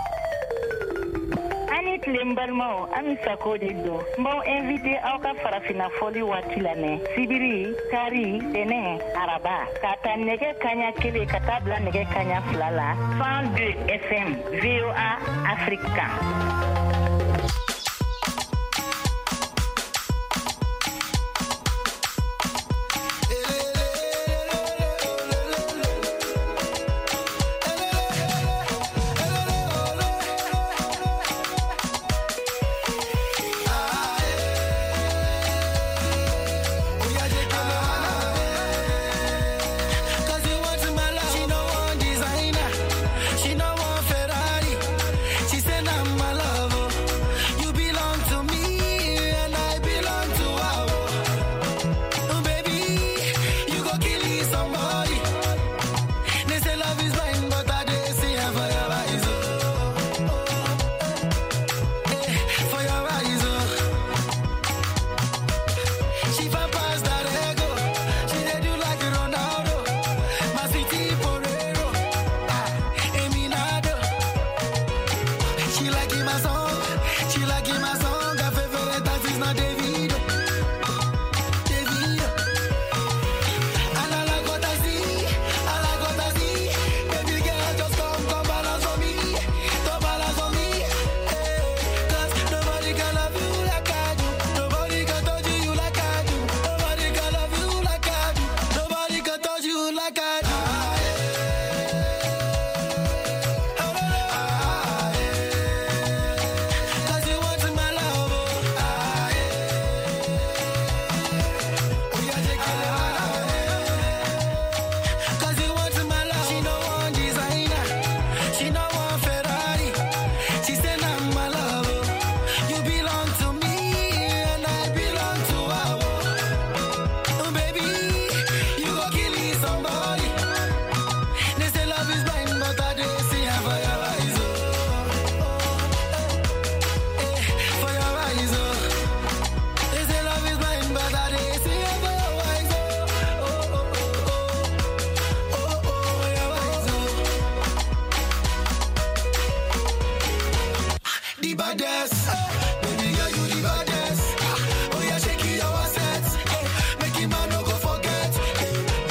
tile n balimaw an bɛ sako de don n b'aw invité aw ka farafina fɔli waati lamɛn sibiri kari tɛnɛ araba ka ta nɛgɛ kaɲa kelen ka taa bila nɛgɛ kaɲa fila la cent deux F M V O A Afrique. She know one Ferrari. She said I'm my love. She fa pass that ego. She dey do like Ronaldo. My city porero. Ah, Eminado. She like my song. She like my song. Her favorite artist na Davido. Davido. And I like what I see. I like what I see. Baby girl, just come, come balance on me. Come balance on me. Hey, cause nobody can love you like I do. Nobody can touch you like I do. Nobody can love you like I do. Nobody can touch you like I do. Cause you want my love, oh. Ah, yeah. Oh, yeah, take it, ah, yeah. Cause you want my love. She no want designer. She no want Ferrari. She said I'm my love, oh. You belong to me and I belong to her, oh. Oh, baby, you go killing somebody. They say love is blind, but I do see her for your eyes, oh. Eh, for your eyes, oh. They say love is blind, but I do see her for your eyes, oh. Oh, oh, oh, oh. Oh, oh, your eyes, oh. The baddest, baby girl, you the baddest. Oh, yeah, shake your assets. Eh, make him man no go forget. Eh,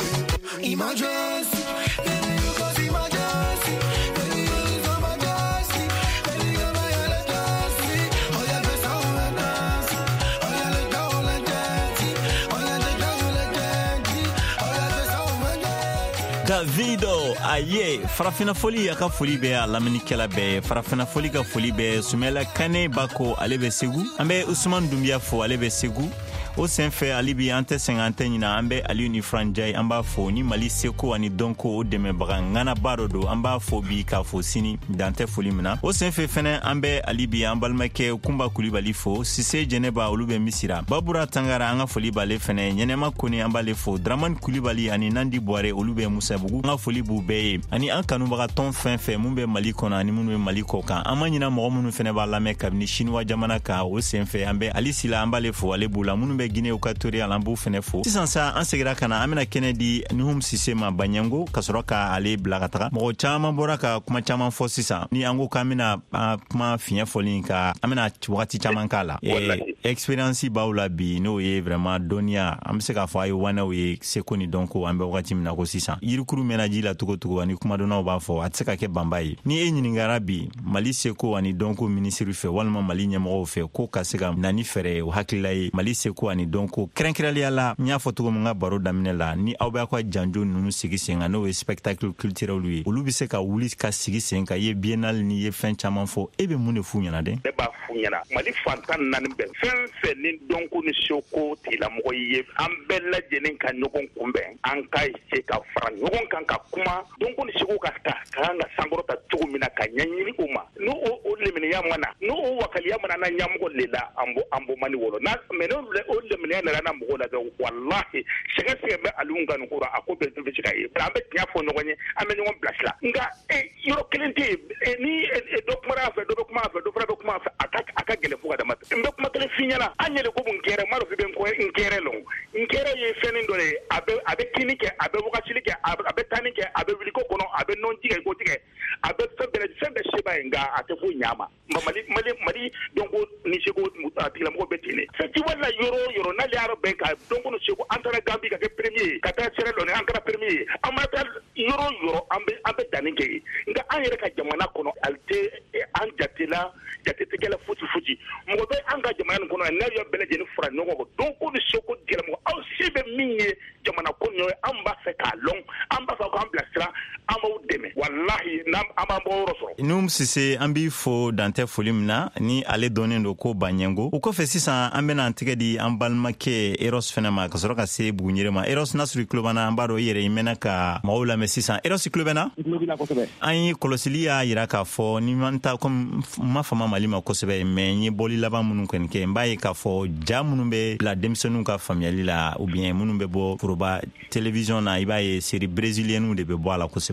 eh, emergency, baby, you cause emergency. Baby, you is emergency. Baby, you're my emergency. Oh, yeah, dress down and dance. Oh, yeah, let down and dance. Oh, yeah, let down and dance. Oh, yeah, dress down and dance. Davido aye farafina foli aka foli be alaminikela be farafina foli ka foli be Sumela Kane Bako ale be Segu ambe Usman Dumbia fo ale be Segu o senfe alibi ante cinquante nyina ambe ali ni franjay amba fo ni Mali Seko ani donko o deme ngana barodo amba fo bi ka fo sini dante foli mina o senfe fene ambe alibi ambalmake kumba kulibali fo Sise Jeneba olube misira Babura Tangara anga foli bale fene nyenema koni ambale fo Draman Kulibali ani Nandi Boare olube Musa Bugu nga foli bu be ani an kanu baga ton fin fe mumbe Mali kona ani munu Mali koka amanyina mo munu fene ba lame kabni Shinwa jamana ka o senfe ambe alisila ambale fo ale bula munu be Guinée Equatorial ambu fene fo sisan sa an segira kana amina Kennedy Nuhum Sise ma banyango kasoroka ale blagata mo chama boraka kuma chama fo sisan ni ango kamina kuma finya folin ka amina wakati chama kala e experience baula bi no ye vraiment donia amse ka fo ay wana we sekoni donko ambe wakati mina ko sisan yirukuru menaji la tuko tuko ani kuma dona ba fo atseka ke bambai ni e nyiningara bi Mali Seko ani donko ministre fe walma Mali nyamo fe ko kasega nani fere hakilai Mali Seko ani donko krenkrelia la nya foto nga baro damine la ni awba kwa janjo nunu sigi senga no spectacle culturel lui olu bi se ka wuli ka sigi senga ye biennale ni ye fin chaman fo ebe mune fu nyana de ba fu nyana Mali fantan nan be fen fen ni donko ni Soko ti la mo ye ambella jenen kan nokon kumbe an kai se ka fran nokon kan ka kuma donko ni Soko ka sta kanga sangorota tugumina ka nyanyini uma no o lemine ya mana no o wakali ya mana na nyamgo lela ambo ambo mani wolo na meno o lemine na na mgo la wallahi sega sega be alunga nkura akobe be chika e ambe tia fo no gonye ame ni won place la nga e yoro kelente ni dokmara fa dokmara fa dokmara dokmara fa attack aka gele fuga da mat dokmara tele finyala anyele ko bun kere maro fi ben ko nkere lo nkere ye feni ndole abe abe kinike abe wakachilike abe tanike abe wiliko kono abe non tige ko tige abe febele febele sheba nga atefu nyama mali mali mali dongo ni Seko atila mo betine feti wala yoro yoro na liaro benka dongo no Seko antara Gambi ka ke premier kata Sierra Leone ankara premier amata yoro yoro ambe ambe daninge nga anyere ka jamana kono alte anjatila jatete kala futi futi mo be anga jamana kono na yo bele jeni fra nongo dongo no Seko dira mo au sibe minye jamana kono amba fe ka long amba fa ko amblastra amba udeme wallahi nam amba mo roso Nuhum Sise ambi fo dante folimna ni ale donen do ko banyango o ko fe sisan ambe na antike di ambalmake Eros fenama ka soroka se bunyirema Eros Nasri Klubana ambaro yere imena ka maula me sisan Eros Klubana ay kolosilia yira ka fo ni manta kom mafama malima kosebe me ni boli laba munun kenke mbaye ka fo ja munun be la demsenu ka family la ou bien munun be bo proba television na ibaye série brésilienne ou de be bo ala kosebe ni wal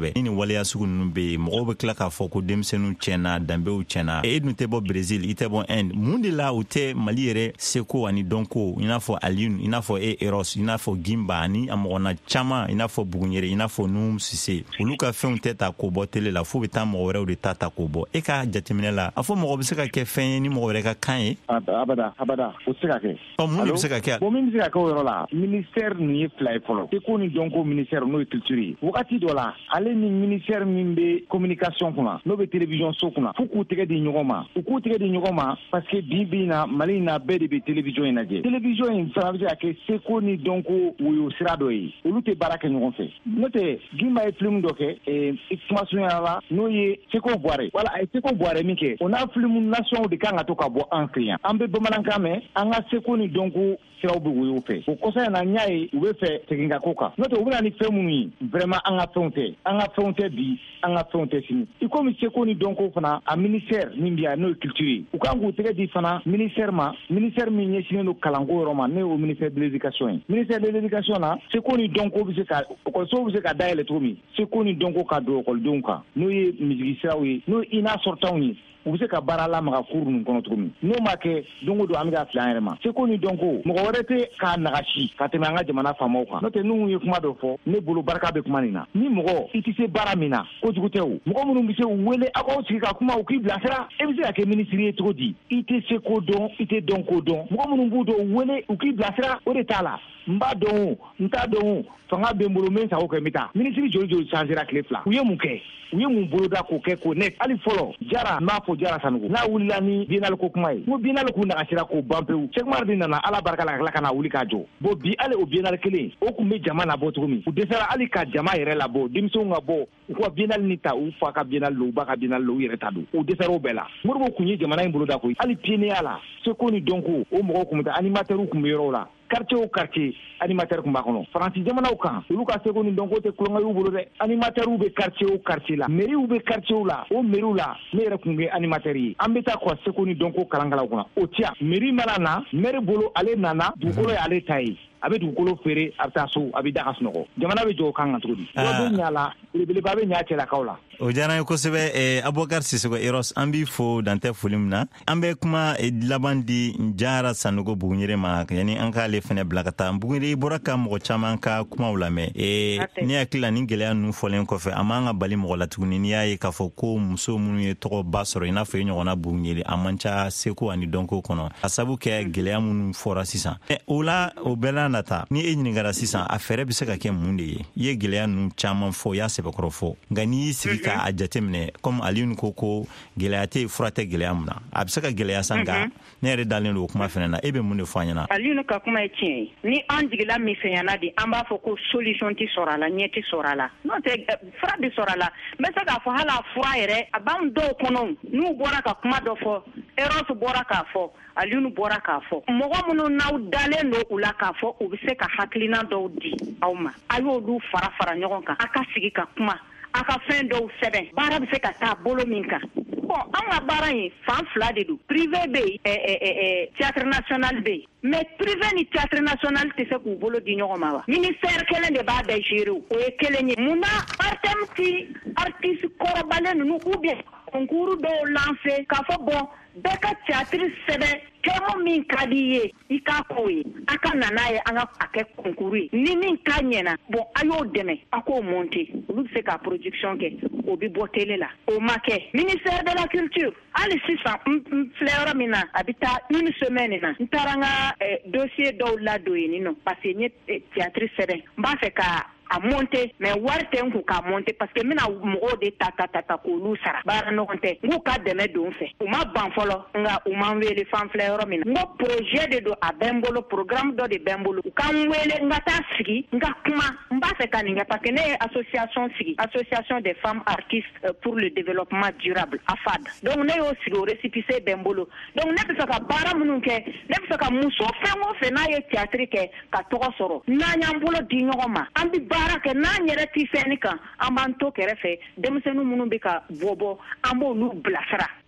waleya sugu ninnu be mɔgɔw be tila k'a fɔ ko denmisɛnninw tiɲɛna danbew tiɲɛna e dun tɛ bɔ Brésil i tɛ bɔ Inde mun de la u tɛ Mali yɛrɛ seko ani dɔnko i n'a fɔ Alioune i n'a fɔ e Eros i n'a fɔ Gimba ani a mɔgɔna caman i n'a fɔ Bugunyɛrɛ i n'a fɔ Num Sise olu ka fɛnw tɛ ta k'o bɔ tele la fo bɛ taa mɔgɔ wɛrɛw de ta ta k'o bɔ e ka jateminɛ la a fɔ mɔgɔ bɛ se ka kɛ fɛn ye ni mɔgɔ wɛrɛ ka kan ye abada abada o se ka kɛ ɔ mun de bɛ se ka kɛ bon min bɛ se ka kɛ o yɔrɔ la ministère nin ye fila ye fɔlɔ seko ni dɔnko ministère n'o ye culture ye wagati dɔ la ale ni ministère min bɛ communication kunna n'o bɛ télévision so kunna fo k'u tɛgɛ di ɲɔgɔn ma u k'u tɛgɛ di ɲɔgɔn ma parce que bi bi na Mali in na bɛɛ de bɛ télévision in lajɛ télévision in fana bɛ se ka kɛ seko ni dɔnko woyo sira dɔ ye olu tɛ baara kɛ ɲɔgɔn fɛ n'o tɛ Gimba ye film dɔ kɛ ɛɛ kumasunya la n'o ye Seko Buare wala a ye Seko Buare min kɛ o n'a film nation de kan ka to ka bɔ an fɛ yan an bɛ bamanankan mɛn an ka seko ni dɔnko siraw bɛ woyo fɛ o kɔsɔn in na n y'a ye u bɛ fɛ segin ka ko kan n'o tɛ u bɛ na ni fɛn minnu ye vraiment an ka fɛnw tɛ an ka fɛnw tɛ bi an ka fɛnw tɛ sini i komi seko ni dɔnko fana a ministère min bɛ yan n'o ye culture ye u kan k'u tɛgɛ di fana ministère ma ministère min ɲɛsinnen don kalanko yɔrɔ ma n'o ye o ministère de l'éducation ye ministère de l'éducation na seko ni dɔnko bɛ se ka ekɔlisow bɛ se ka dayɛlɛ cogo min seko ni dɔnko ka don ekɔlidenw kan n'o ye misigi siraw ye n'o ye I N A sɔrɔtanw ye u bɛ se ka baara lamaga cours ninnu kɔnɔ cogo min n'o ma kɛ don o don an bɛ ka fili an yɛrɛ ma seko ni dɔnko mɔgɔ wɛrɛ tɛ k'a nagasi ka tɛmɛ an ka jamana faamaw kan n'o tɛ n'u ye kuma dɔ fɔ ne bolo barika bɛ kuma nin na ni mɔgɔ i tɛ se baara min na kojugu tɛ o mɔgɔ minnu bɛ se u wele aw k'aw sigi ka kuma u k'i bilasira e bɛ se ka kɛ minisiri ye cogo di i tɛ se ko dɔn i tɛ dɔn ko dɔn mɔgɔ minnu b'u dɔn u wele u k'i bilasira o de t'a la n b'a dɔn o n t'a dɔn o fanga bɛ n bolo n bɛ n sago kɛ n bɛ taa minisiri joli joli changera tile fila u ye mun kɛ u ye mun boloda k'o kɛ k'o net hali fɔlɔ Jara n b'a fɔ Jara Sanogo n'a wulila ni biennale ko kuma ye n ko biennale k'u nagasira k'o ban pewu Cheikh Umar de nana ala barika la ka tila ka na wuli k'a jɔ bon bi hali o biennale kelen o tun bɛ jama labɔ cogo min u dɛsɛra hali ka jama yɛrɛ labɔ denmisɛnw ka bɔ u ka biennale ni ta u fa ka biennale lo u ba ka biennale lo u yɛrɛ ta don u dɛsɛra o bɛɛ la Modibo tun ye jamana in boloda koyi hali piennenya la seko ni dɔnko o mɔgɔw tun bɛ taa animateurs tun bɛ yɔrɔw la quartier o quartier animateur tun b'a kɔnɔ Faransi jamanaw kan olu ka seko ni dɔnko tɛ kulonkɛ y'u bolo dɛ animateurs bɛ quartier o quartier la mairies bɛ quartier la o mairies la ne yɛrɛ tun bɛ animateur ye an bɛ taa kɔ seko ni dɔnko kalankalaw kɔnɔ o tiɲɛ mairie mana na maire bolo ale nana dugukolo ye ale ta ye a bɛ dugukolo feere a bɛ taa so a bɛ da ka sunɔgɔ jamana bɛ jɔ o kan kan cogo di dɔ bɛ ɲa la belebeleba bɛ ɲa cɛlakaw la o diyara n ye kosɛbɛ eh, Abubakar Sisoko Eros an b'i fo dantɛ foli min na an bɛ kuma eh, laban di Jara Sanogo Bugunyɛrɛ ma yani an k'ale fɛnɛ bila ka taa Bugunyɛrɛ i bɔra ka mɔgɔ caman ka kumaw lamɛn eh, ne hakili la ni gɛlɛya ninnu fɔlen kɔfɛ a man ka bali mɔgɔ la tuguni n'i y'a ye k'a fɔ ko muso minnu ye tɔgɔba sɔrɔ i n'a fɔ i ɲɔgɔnna Bugunyɛrɛ a man ca seko ani dɔnko kɔnɔ a sabu kɛ gɛlɛya minnu fɔra sisan eh, o la o bɛɛ la nata ni e ɲininkara sisan a fɛɛrɛ bɛ se ka kɛ mun de ye i ye gɛlɛya ninnu caman fɔ i y'a sɛbɛkɔrɔ fɔ nka n'i y'i sigi ka a jateminɛ comme Alioune ko ko gɛlɛya tɛ fura tɛ gɛlɛya mun na a bɛ se ka gɛlɛya san nka ne yɛrɛ dalen don o kuma fɛnɛ na e bɛ mun de fɔ an ɲɛna Alioune ka kuma ye tiɲɛ ye ni an jigila misɛnyana de an b'a fɔ ko solution tɛ sɔrɔ a la ɲɛ tɛ sɔrɔ a la n'o tɛ fura de sɔrɔ a la n bɛ se k'a fɔ hali a fura yɛrɛ a b'an dɔw kɔnɔ n'u bɔra ka kuma dɔ fɔ Eros bɔra k'a fɔ Alioune bɔra k'a fɔ mɔgɔ minnu n'aw dalen don u la k'a fɔ u bɛ se ka hakilina dɔw di aw ma a y'olu fara fara ɲɔgɔn kan a ka sigi ka kuma a ka fɛn dɔw sɛbɛn baara bɛ se ka taa bolo min kan bon an ka baara in fan fila de don privé bɛ yen théâtre national bɛ yen mais privé ni théâtre national tɛ se k'u bolo di ɲɔgɔn ma wa ministère kelen de b'a bɛɛ gérer o ye kelen ye mun na Artem ti artiste kɔrɔbalen ninnu ou bien concours dɔw lancer k'a fɔ bon bɛɛ ka théâtre sɛbɛn thème min ka di ye i k'a k'o ye a ka na n'a ye an ka a kɛ concours ye ni min ka ɲɛna bon a y'o dɛmɛ a k'o monter olu bɛ se ka production kɛ o bɛ bɔ télé la o ma kɛ ministère de la culture hali sisan n filɛ yɔrɔ min na a bɛ taa une semaine na n taara n ka dossier dɔw ladon yen nɔ parce que n ye théâtre sɛbɛn n b'a fɛ ka a monter mais wari tɛ n kun k'a monter parce que n bɛna mɔgɔw de ta ta ta ta k'olu sara baara ɲɔgɔn tɛ n k'u ka dɛmɛ don n fɛ u ma ban fɔlɔ nka u m'an wele fan filɛ yɔrɔ min na n ko projet de don a bɛ n bolo programme dɔ de bɛ n bolo u ka n wele n ka taa sigi n ka kuma n b'a fɛ ka nin kɛ parce que ne ye association sigi association des femmes artistes pour le développement durable A F A D donc ne y'o sigi o récépissé bɛ n bolo donc ne bɛ fɛ ka baara minnu kɛ ne bɛ fɛ ka muso fɛn o fɛn n'a ye théâtre kɛ ka tɔgɔ sɔrɔ n'an y'an bolo di ɲɔgɔn ma an bɛ baara kɛ n'an yɛrɛ tɛ fɛn kan an b'an to kɛrɛfɛ denmisɛnnin minnu bɛ ka bɔ bɔ an b'olu bilasira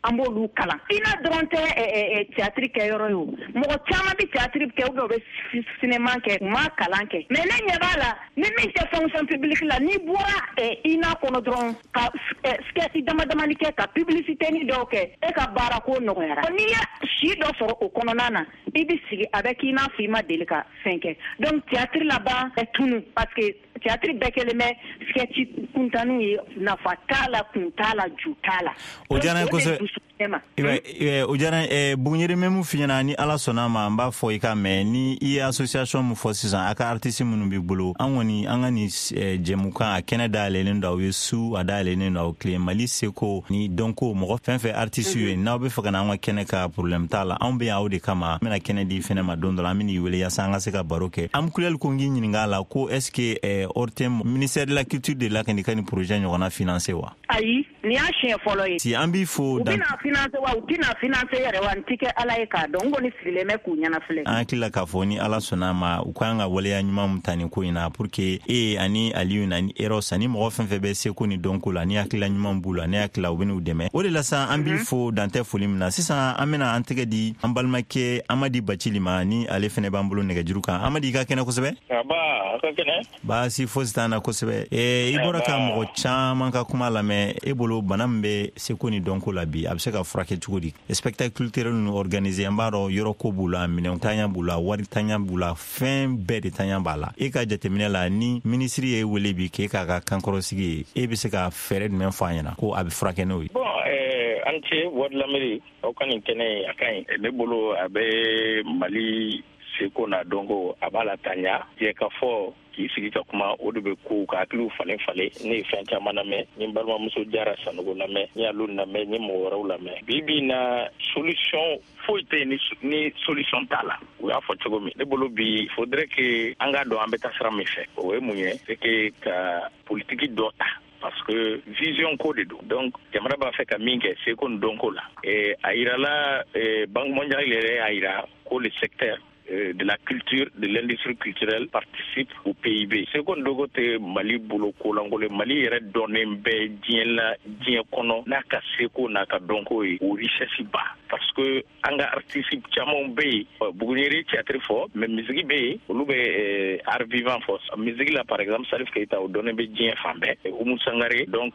an b'olu kalan ina dɔrɔn tɛ théâtre kɛ yɔrɔ ye o mɔgɔ caman bɛ théâtre kɛ ou bien u bɛ cinéma kɛ u ma kalan kɛ mais ne ɲɛ b'a la ni min tɛ fonction publique la n'i bɔra ina kɔnɔ dɔrɔn ka sketch dama damani kɛ ka publicité ni dɔw kɛ e ka baara ko nɔgɔyara n'i ye si dɔ sɔrɔ o kɔnɔna na i bɛ sigi a bɛ k'i n'a fɔ i ma deli ka fɛn kɛ donc théâtre laban est tunu parce que théâtre bɛɛ kɛlen bɛ sketch kuntanu ye nafa t'a la kun t'a la ju t'a la o diyara n ye kosɛbɛ o diyara n ye Buguni mɛ mun f'i ɲɛna ni Ala sɔnna ma n b'a fɔ i ka mɛn ni i ye association mun fɔ sisan a ka artiste minnu b'i bolo an kɔni an ka nin jɛmukan a kɛnɛ dayɛlɛlen don aw ye su a dayɛlɛlen don aw tile Mali seko ni dɔnko mɔgɔ fɛn fɛn artiste ye n'aw bɛ fɛ ka na an ka kɛnɛ ka problème t'a la anw bɛ yan aw de kama an bɛna kɛnɛ di fɛnɛ ma don dɔ la an bɛ n'i wele yaasa an ka se ka baro kɛ Amkulɛli ko n k'i ɲininka a la ko est ce que Ortem ministère de la culture de la ka nin ka nin projet ɲɔgɔnna financer wa ayi ni y'a siɲɛ fɔlɔ ye si an b'i fo u bɛna financer wa u tɛna financer yɛrɛ wa n ti kɛ Ala ye k'a dɔn n kɔni sigilen bɛ k'u ɲɛna filɛ an hakili la k'a fɔ ni Ala sɔnna ma u kan ka waleya ɲuman mun ta nin ko in na pour que e ani Aliyu ani Eros ani mɔgɔ fɛn fɛn bɛ seko ni dɔnko la ni hakilila ɲuman b'u la ni hakili la u bɛ n'u dɛmɛ o de la sa an b'i fo dantɛ foli min na sisan an bɛna an tɛgɛ di an balimakɛ Amadi Bacili ma ni ale fɛnɛ b'an bolo nɛgɛjuru kan Amadi i ka kɛnɛ kosɛbɛ aba ka kɛnɛ baasi fosi t'an na kosɛbɛ e i bɔra ka mɔgɔ caman ka kuma lamɛn e bolo bana min bɛ seko ni dɔnko la bi a bɛ se ka furakɛ cogo di spectacle culturel ninnu organiser an b'a dɔn yɔrɔ ko b'u la minɛn tanya b'u la wari tanya b'u la fɛn bɛɛ de tanya b'a la e ka jateminɛ la ni ministre ye wele bi k'e k'a ka kankɔrɔsigi ye e bɛ se ka fɛɛrɛ jumɛn fɔ an ɲɛna ko a bɛ furakɛ n'o ye bon an cɛ wari lamɛri aw ka nin kɛnɛ a ka ɲi ne bolo a bɛ Mali seko n'a dɔnko a b'a la tanya jɛ ka fɔ k'i sigi ka kuma o de bɛ ko ka hakiliw falen falen ne ye fɛn caman lamɛn ni n balimamuso Jara Sanogo lamɛn ni Alu lamɛn ni mɔgɔ wɛrɛw lamɛn bi bi na solution foyi tɛ ni ni solution t'a la u y'a fɔ cogo min ne bolo bi faudrait que an k'a dɔn an bɛ taa sira min fɛ o ye mun ye c'est que ka politiki dɔ ta parce que vision ko de don donc jamana b'a fɛ ka min kɛ seko ni dɔnko la a yirala Banque mondiale yɛrɛ y'a yira ko le secteur de la culture, de l'industrie culturelle participe au P I B. Ce qu'on doit te Mali bolo kolangole Mali yɛrɛ dɔnnen bɛ diɲɛ la diɲɛ kɔnɔ n'a ka seko n'a ka dɔnko ye o richesse ba parce que an ka artiste caman bɛ yen Buguni yɛrɛ théâtre fɔ mais musique bɛ yen olu bɛ art vivant fɔ musique la par exemple Salif Keita o dɔnnen bɛ diɲɛ fan bɛɛ Oumou Sangaré donc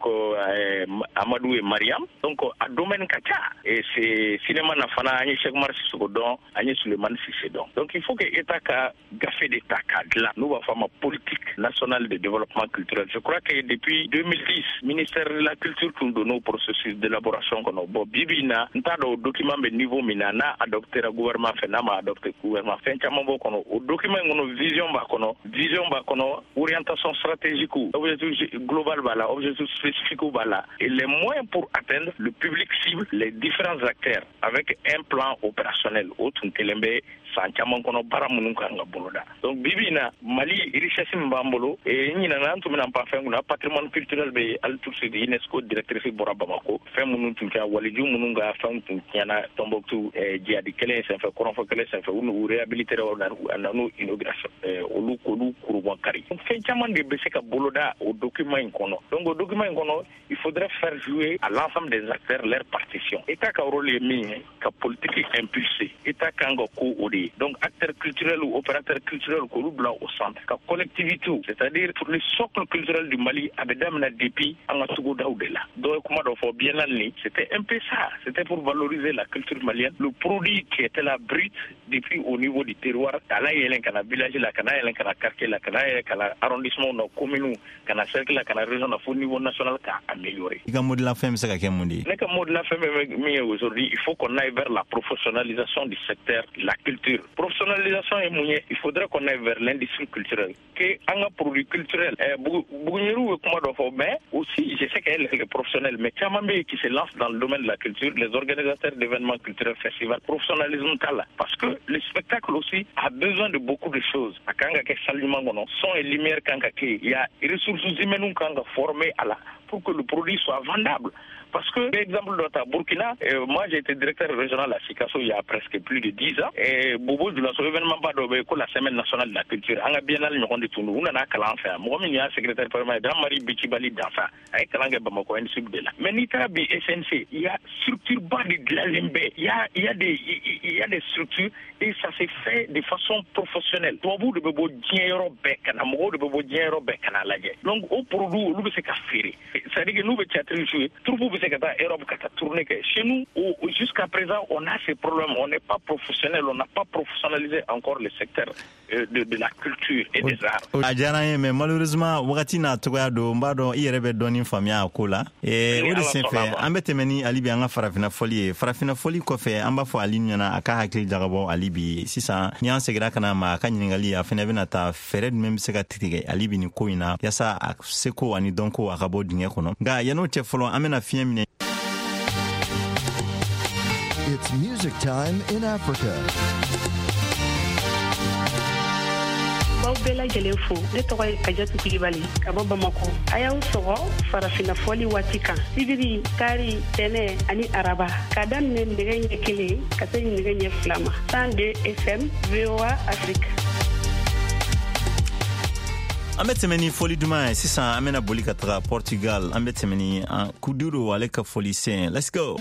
Amadou et Mariam donc a domaine ka ca et c'est cinéma na fana an ye Cheikh Oumar Sissoko dɔn an ye Souleymane Cissé dɔn donc il faut que l'État a fait des tas là. Nous avons fait une politique nationale de développement culturel. Je crois que depuis deux mille dix, le ministère de la Culture nous donne un processus d'élaboration. Bon, Bibina, nous avons un document de niveau minana adopté le gouvernement, fait n'a adopté le gouvernement. Fait un moment au document une vision bakono, vision bakono, orientation stratégique, objectif global bala, objectif spécifique bala, et les moyens pour atteindre le public cible, les différents acteurs avec un plan opérationnel. Autre Kelembe, Sanchaman kono bara munun kan ga boloda donc bibina Mali richesse mbambolo e nyina nan to minan pa fenguna patrimoine culturel be al tursi de UNESCO directrice bora Bamako fem munun tunka waliju munun ga fam tun yana Tombouctou e jiadi kelen sen fa koron fa kelen sen fa unu réhabiliter o na no inauguration e olu ko lu kuru bankari fe chaman de be se ka boloda au document kono donc au document kono il faudrait faire jouer à l'ensemble des acteurs leur partition état ka rôle mi ka politique impulsée état kanga ko odi donc acteurs culturels ou opérateurs culturels ko rubla au centre ka collectivité c'est-à-dire pour le socle culturel du Mali abedam na depuis anga tugo daudela donc comment do fo bien ni c'était un peu ça c'était pour valoriser la culture malienne le produit qui était la brute depuis au niveau du terroir kala yelen kana village la kana yelen kana quartier la kana yelen kana arrondissement no commune kana cercle la kana région na au niveau national ka améliorer il y a mot de la fin c'est ka mundi le ka mot de la fin mais aujourd'hui il faut qu'on aille vers la professionnalisation du secteur la culture professionnalisation est mouillée il faudrait qu'on aille vers l'industrie culturelle que un produit culturel Buguniru comment do fo mais aussi je sais qu'elle est professionnelle mais Kamambe qui se lance dans le domaine de la culture les organisateurs d'événements culturels festivals professionnalisme tala parce que le spectacle aussi a besoin de beaucoup de choses akanga ke salument gono son et lumière kanga ke il y a ressources humaines kanga formées à la pour que le produit soit vendable Parce que, par exemple, dans ta Burkina, euh, moi j'ai été directeur régional à Sikasso il y a presque plus de dix ans. Et Bobo de l'ensemble événement pas de la semaine nationale de la culture. On a bien allé me rendre tout nous. On a un calan fait. Moi, il y a un secrétaire permanent, Jean-Marie Bichibali d'enfant. Avec calan que Bamako est sub de là. Mais Nitra B S N C, il y a structure bas de Glalimbe. Il y a, il y a des, il y a des structures et ça s'est fait de façon professionnelle. Toi, vous de Bobo Diero Bekana, Mogo de Bobo Diero Bekana Lagé. Donc, au produit, nous c'est qu'à faire. C'est-à-dire que nous, c'est qu'à jouer. Tout vous c'est qu'à Europe qu'à tourner. Chez nous, jusqu'à présent, on a ces problèmes. On n'est pas professionnel. On n'a pas professionnalisé encore le secteur euh, de, de la culture et des arts. Adjana, mais malheureusement, wakati na togoya do mbado irebe doni famia akola. Et au dessin fait, ambete meni alibi anga farafina folie. Farafina folie kofe amba fo alinyana aka hakili jagabo alibi. Sisa nyan segira kana ma kanyiningali afena bina ta fered même sega titige alibi ni koina. Yasa seko ani donko akabo dinge kono. Ga yano te folo amena fiemine. It's music time in Africa. Baw bela jelen fo ne tɔgɔ ye Kajatu Kulibali ka bɔ Bamako. A y'aw sɔgɔ farafina fɔli waati kan. Sibiri, kari, tɛnɛ ani araba. Ka daminɛ nɛgɛ ɲɛ kelen ka se nɛgɛ ɲɛ fila ma. cent deux F M V O A Afrique. An bɛ tɛmɛ ni foli duman ye sisan an bɛna boli ka taga Portugal. An bɛ tɛmɛ ni Kuduro ale ka foli sen. Let's go.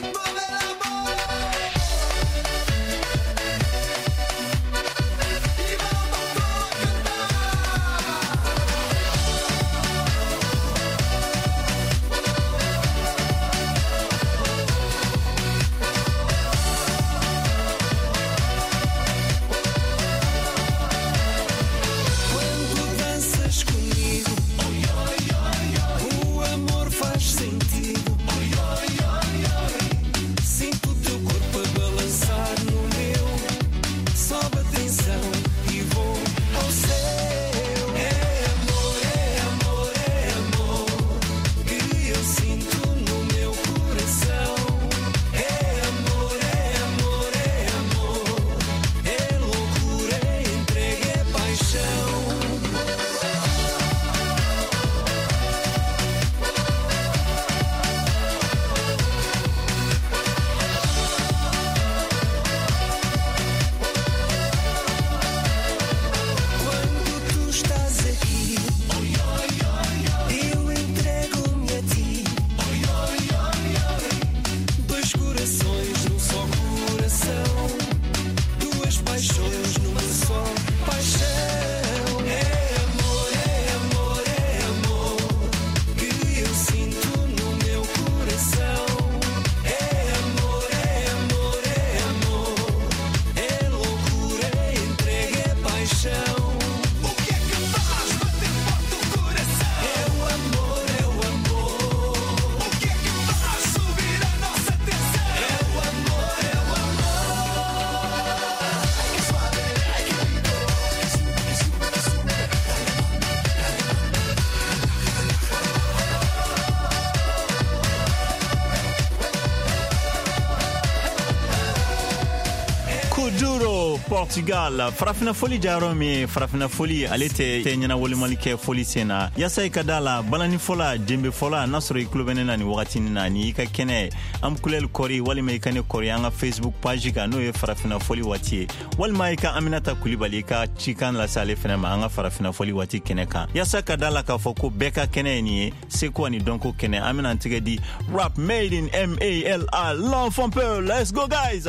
Portugal farafina foli jaro mi farafina foli alete tenyana woli malike foli sena yasa ikadala balani fola jembe fola nasro iklubene nani wakati nani ka kene am kulel kori wali me kane kori anga Facebook page ga no e farafina foli wati wal maika Aminata Kulibali ka chikan la sale fena ma anga farafina foli wati kene ka yasa kadala ka foko beka kene ni seko ni donko kene Amina ntigedi rap made in M A L R l'enfant peur. Let's go guys.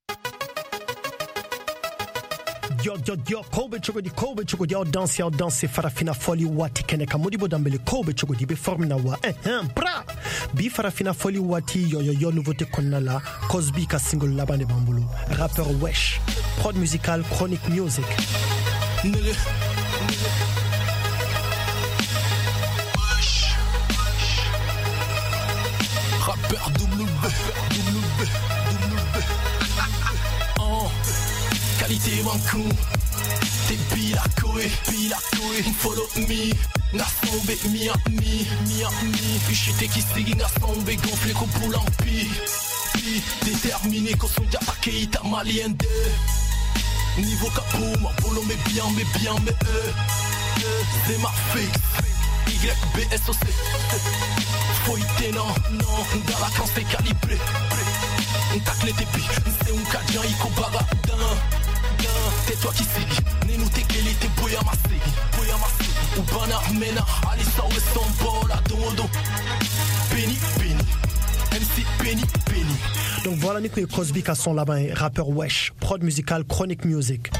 Yo yo yo Kobe chogodi Kobe chogodi au danse au danse farafina foli wati kene kamodibo dambele Kobe chogodi be formina wa eh eh bra bi farafina foli wati yo yo yo nouveauté konnala Cosby ka single labane bambulu rappeur Wesh prod musical Chronic Music Nigga rappeur W W W oh qualité banco t'es pila koe pila koe follow me nasombe Miami Miami fichete qui sigi nasombe gonflé ko poulampi déterminé qu'on sont ya pakeita maliende niveau capot ma bolo mais bien mais bien mais euh, euh c'est ma fixe Y B S O C. Faut y tenir, non, dans la classe t'es calibré. On tacle les débits, c'est un cadjan, il cobaga. C'est toi qui sais, n'est nous t'es qu'elle était boya massé, boya massé. Ou bana mena, Alissa ou son bol à dondo. Benny, Benny, M C Benny, Benny. Donc voilà Nico et Cosby qui sont là-bas, rappeur Wesh, prod musical Chronic Music.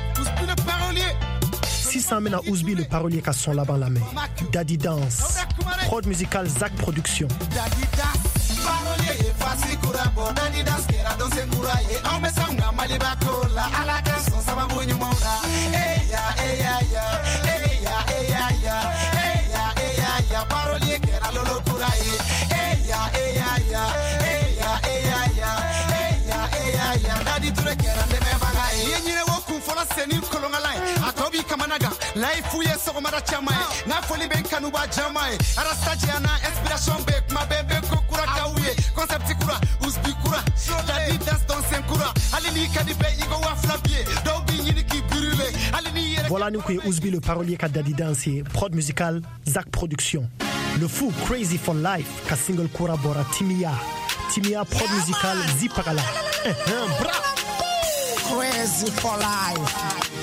Si ça amène à Ouzbi le parolier qui sont là-bas la main. Daddy Dance, prod musical Zach Production. Daddy Dance, parolier facile courabo. Daddy Dance qui a dansé couraillé. On me semble à Malibacola, à la canson ça va bouger mon rat. Hey ya, hey ya ya, hey ya, hey ya ya, hey ya, hey ya ya, parolier qui a lolo couraillé. Hey ya, hey ya ya, hey ya, hey ya ya, hey ya, hey ya ya, Daddy Touré qui a de me bagaille. Yenye woku fola senil kolongalai. Atobi kamanaga, life uye sogomara chamae. Na foli ben kanuba jamae. Arastajiana inspiration bek ma bembe kokura kauye. Concept kura, usbi kura. Daddy Dance dans sen kura. Alini kadibe igo wa flabie. Dobi yini ki brûlé. Alini yere. Voilà nous qui Ouzbi le parolier qui Daddy Dance, prod musical Zach Production. Le fou Crazy for Life, ka single kura bora Timia. Timia prod musical Zipagala. Bra. Crazy for life.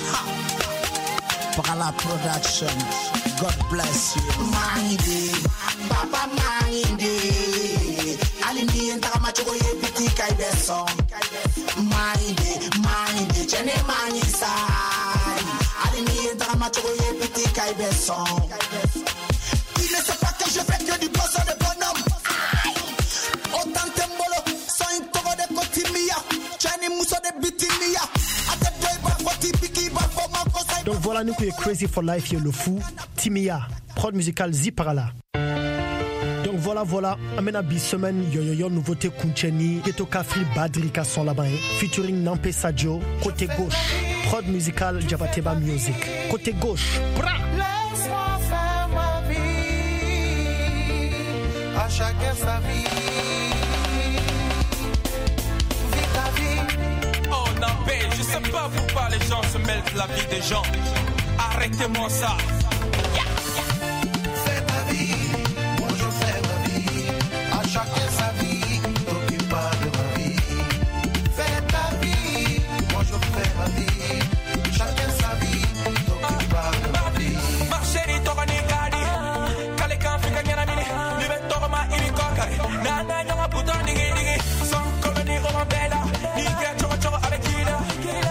Pagala production. God bless you. Mind Papa mind Alini entaka machogo ye piti kai beso. Mind mind chene mani sai. Alini entaka machogo ye piti kai beso. Il ne sait pas que je fais que du poisson de bonhomme. Autant tembolo, sans une togo de kotimia. Chani mousso de bitimia. Donc voilà nous qui est Crazy for Life, le fou Timia, prod musical Ziparala. Donc voilà voilà, amena bi semaine yo yo yo nouveauté Kuncheni, Keto Kafri Badrika sont là-bas, featuring Nampe Sadio, côté gauche, prod musical Jabateba Music, côté gauche. Bra. Laisse-moi faire ma vie, à chacun sa vie. Je sais pas pourquoi les gens se mêlent de la vie des gens. Arrêtez-moi ça. Fais ta vie, moi je fais ma vie. À chacun sa vie, t'occupe pas de ma vie. Fais ta vie, moi je fais ma vie. Chacun sa vie, t'occupe pas de ma vie. Ma chérie, t'auras ni gadi. Kalekan fika nyanamini. Libe torma ili kokari. Nana nyama puta digi digi. Son koloni roman bella. Nigga choro choro avec qui là.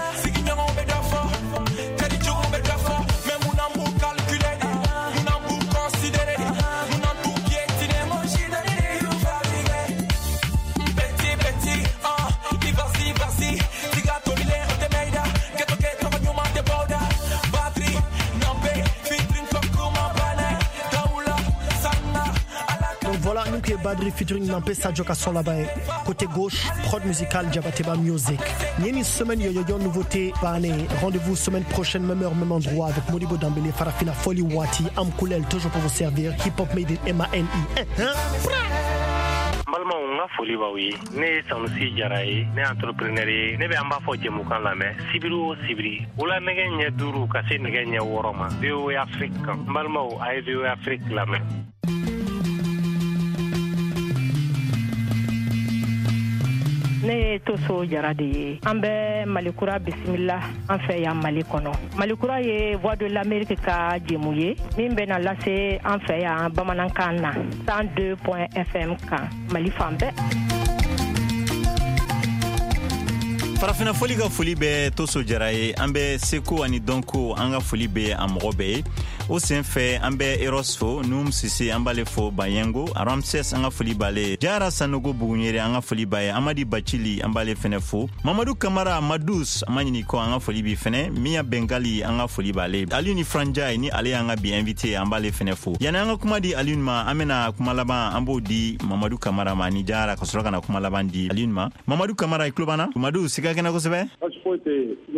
Badri featuring Nampe Sadio qui sont là-bas. Côté gauche, prod musical Jabateba Music. Yeni semaine yo yo yo nouveauté bané. Rendez-vous semaine prochaine même heure même endroit avec Modibo Dambélé, Farafina Foli Wati, Amkoulel toujours pour vous servir. Hip Hop Made in M A N I. Malma on a foli bawi. Ne Sanusi Jaraye, ne entrepreneur ye, ne be amba fo jemukan la me. Sibiru sibiri. Ula nege nya duru kase nege nya woroma. Biu Afrique. Malma o ay biu Afrique la me. Ne Toso Jara de ye an bɛ malikura bisimila an fɛ yan Mali kɔnɔ. Malikura ye voix de l'Amérique ka jɛmu ye min bɛna lase an fɛ yan bamanankan na cent deux point F M kan Mali fan bɛɛ. Farafina foli ka foli bɛ Toso Jara ye. An bɛ seko ani dɔnko an ka foli bɛ a mɔgɔ bɛɛ ye. O sen fɛ an bɛ Eros fo, Num Sise an b'ale fo, Bayengo, Ramses an ka foli b'ale, Jara Sanogo Bugunyere an ka foli b'a ye, Amadi Bachili an b'ale fɛnɛ fo, Mamadou Kamara Madous an ma ɲini kɔ an ka foli b'i fɛnɛ, Mia Bengali an ka foli b'ale, Aliou ni Franjai ni ale y'an ka bi invité an b'ale fɛnɛ fo. Yani an ka kuma di Aliou ma, an bɛna kuma laban an b'o di Mamadou Kamara ma ni Jara ka sɔrɔ ka na kuma laban di Aliou ma. Mamadou Kamara i tulo b'an na? Mamadou siga kɛnɛ kosɛbɛ?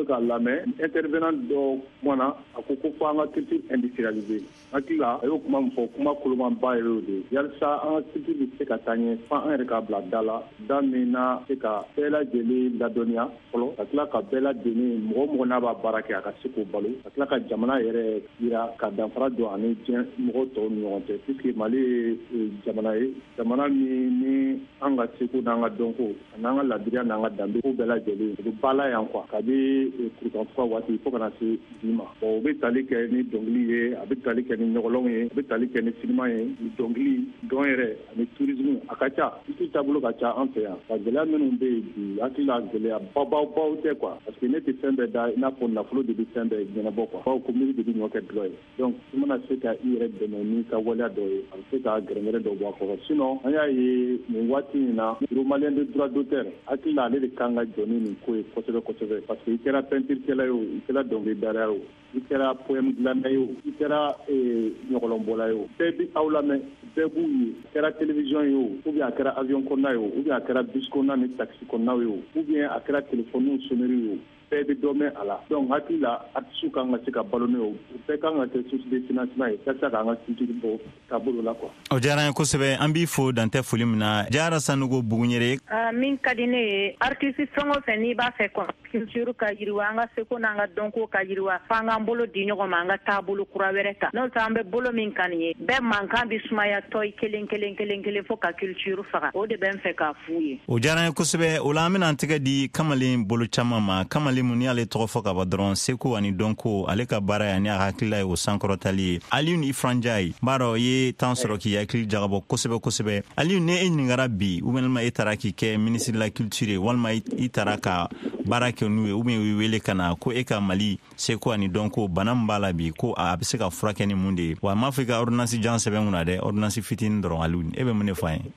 k'a lamɛn intervenant dɔ kumana a ko ko fo an ka culture industrialisée hakili la a y'o kuma min fɔ kuma kolomanba yɛrɛ o de yalisa an ka culture bɛ se ka taa ɲɛ fo an yɛrɛ k'a bila da la da min na se ka bɛɛ lajɛlen ladɔnniya fɔlɔ ka tila ka bɛɛ lajɛlen mɔgɔ mɔgɔ n'a b'a baara kɛ a ka se k'o balo ka tila ka jamana yɛrɛ yira ka danfara don ani diɲɛ mɔgɔ tɔw ni ɲɔgɔn cɛ puisque Mali ye jamana ye jamana min ni an ka seko n'an ka dɔnko n'an ka ladiriya n'an ka danbe ko bɛɛ lajɛlen u bɛ ba la yan quoi kabi kurukanfuga waati fo ka na se bi ma bon u bɛ tali kɛ ni dɔnkili ye a bɛ tali kɛ ni ɲɔgɔlɔn ye a bɛ tali kɛ ni sinima ye ni dɔnkili dɔn yɛrɛ ani tourisme a ka ca isi taabolo ka ca an fɛ yan ka gɛlɛya minnu bɛ yen bi hakili la gɛlɛya babaw tɛ quoi parce que ne tɛ fɛn bɛɛ da i n'a fɔ nafolo de bɛ fɛn bɛɛ ɲɛnabɔ quoi bawo ko miiri de bɛ ɲɔ kɛ dulɔ ye donc i mana se ka i yɛrɛ dɛmɛ n'i ka waleya dɔ ye a bɛ se ka gɛrɛngɛrɛ dɔ bɔ a kɔrɔ sinon an y'a ye nin waati in na bureau malien de droit d'auteur hakili la ale de kan ka jɔ ni nin ko ye kosɛbɛ kosɛbɛ parce que i kɛra peinturekɛla ye o i kɛra dɔnkilidala ye o i kɛra poème dilanna ye o i kɛra ɲɔgɔlɔnbɔla ye o bɛɛ bi aw lamɛn bɛɛ b'u ye a kɛra télévision ye o ou bien a kɛra avion kɔnɔna ye o ou bien a kɛra bus kɔnɔna ni taxi kɔnɔnaw ye o ou bien a kɛra téléphone sonnerie ye o bɛɛ bɛ dɔ mɛn a la donc hakili la artiste kan ka se ka balo ne o bɛɛ kan ka kɛ source de financement ye walasa k'an ka culture bɔ taabolo la quoi. o diyara n ye kosɛbɛ an b'i fo dantɛ foli min na Jara Sanogo Bugunyere. min ka di ne ye artiste fɛn o fɛn n'i b'a fɛ culture ka yiriwa an ka seko n'an ka dɔnko ka yiriwa f'an k'an bolo di ɲɔgɔn ma an ka taabolo kura wɛrɛ ta n'o tɛ an bɛ bolo min kan nin ye bɛɛ mankan bɛ sumaya tɔyi kelen kelen kelen kelen fo ka culture faga o de bɛ n fɛ k'a f'u ye. o diyara n ye kosɛbɛ o la an bɛna an tɛgɛ di kamalen bolo caman ma kamalen mun ni ale tɔgɔ fɔ ka bɔ dɔrɔn seko ani dɔnko ale ka baara ye ani a hakilila ye o sankɔrɔtali ye Alioune Ifrandiaye b'a dɔn ye temps sɔrɔ k'i hakili jagabɔ kosɛbɛ kosɛbɛ Alioune ne e ɲiningara bi ou bien e taara k'i kɛ ministre de la culture ye walima i taara ka baara kɛ n'u ye ou bien u wele ka na ko e ka Mali seko ani dɔnko bana min b'a la bi ko a bɛ se ka furakɛ ni mun de ye wa m'a fɔ i ka ordonnance jan sɛbɛn kunna dɛ ordonnance fitinin dɔrɔn Alioune e bɛ mun de fɔ an ye.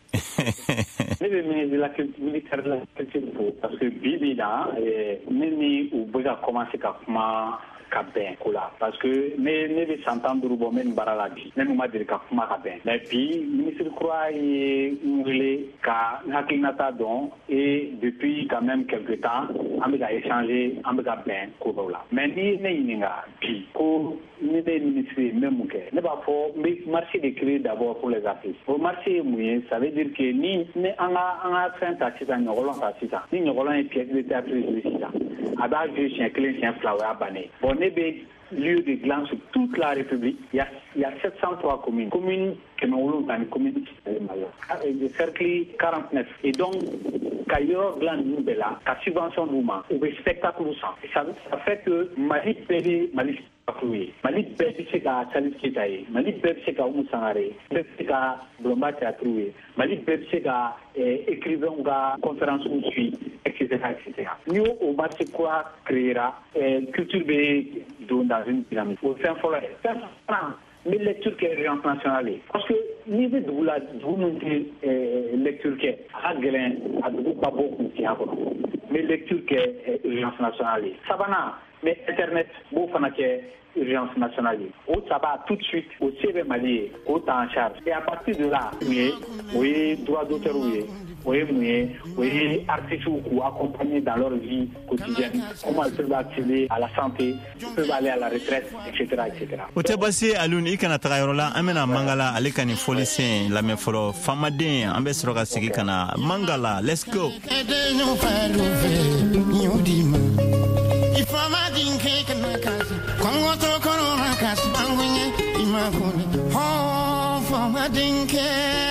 ne bɛ ministre de la culture ministère de la culture fo parce que bi bi na ne ni u bɛ ka commencer ka kuma ka bɛn ko la parce que ne ne bɛ san tan duuru bɔ n bɛ nin baara la bi ne n'u ma deli ka kuma ka bɛn mais bi ministre kura ye n wele ka n hakilinata dɔn et depuis quand même quelque temps an bɛ ka échanger an bɛ ka bɛn ko dɔw la mais ni ne ɲininka bi ko ni ne ye ministre ye n bɛ mun kɛ ne b'a fɔ n bɛ marché de créer d'abord pour les artistes o marché ye mun ye ça veut dire que ni ni an ka an ka fɛn ta sisan ɲɔgɔlɔn ta sisan ni ɲɔgɔlɔn ye pièce de théâtre jouer sisan a b'a jouer siɲɛ kelen siɲɛ fila o y'a bannen bon ne bɛ lieu de glans sur toute la République. Il y a, il y a sept cent trois communes. Communes qui m'ont dans les communes de cercle quarante-neuf. Et donc, quand il y a glans nouvelle, quand subvention nous manque, ou spectacle nous sent. Ça, ça fait que Mali payé, Mali Mali bɛɛ bɛ se ka Salif Keita ye Mali bɛɛ bɛ se ka Umu Sangare bɛɛ bɛ se ka Bulonba Théâtre ye Mali bɛɛ bɛ se ka écrivain ka conférence suit et cetera et cetera. Ni o marché kura créera culture bɛ don dans une dynamique. O fɛn fɔlɔ ye fɛn filanan n bɛ lecture kɛ urgence nationale ye parce que n'i bɛ dugu la dugu min tɛ lecture kɛ a ka gɛlɛn a dugu ka bɔ kunfiya kɔnɔ n bɛ lecture kɛ urgence nationale ye sabanan mais internet b'o fana kɛ urgence nationale ye o saba tout de suite o se bɛ Mali ye k'o ta en charge et à partir de là mun ye o ye droit d'auteur ye o ye mun ye o ye artistes k'u accompagner dans leur vie quotidienne comment ils peuvent accéder à la santé ils peuvent aller à la retraite et cetera et cetera. o tɛ basi ye Alioune i kana taga yɔrɔ la an bɛna Mangala ale ka nin fɔli sen lamɛn fɔlɔ Famaden an bɛ sɔrɔ ka segin ka na Mangala let's go. Ifama dinke kana kasi Kongo to kono na kasi Angunye imakoni Oh, fama dinke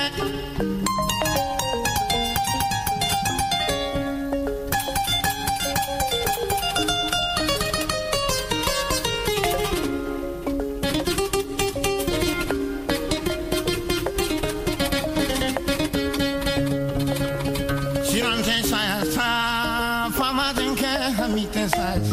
Shirante saya sa Fama dinke hamite saya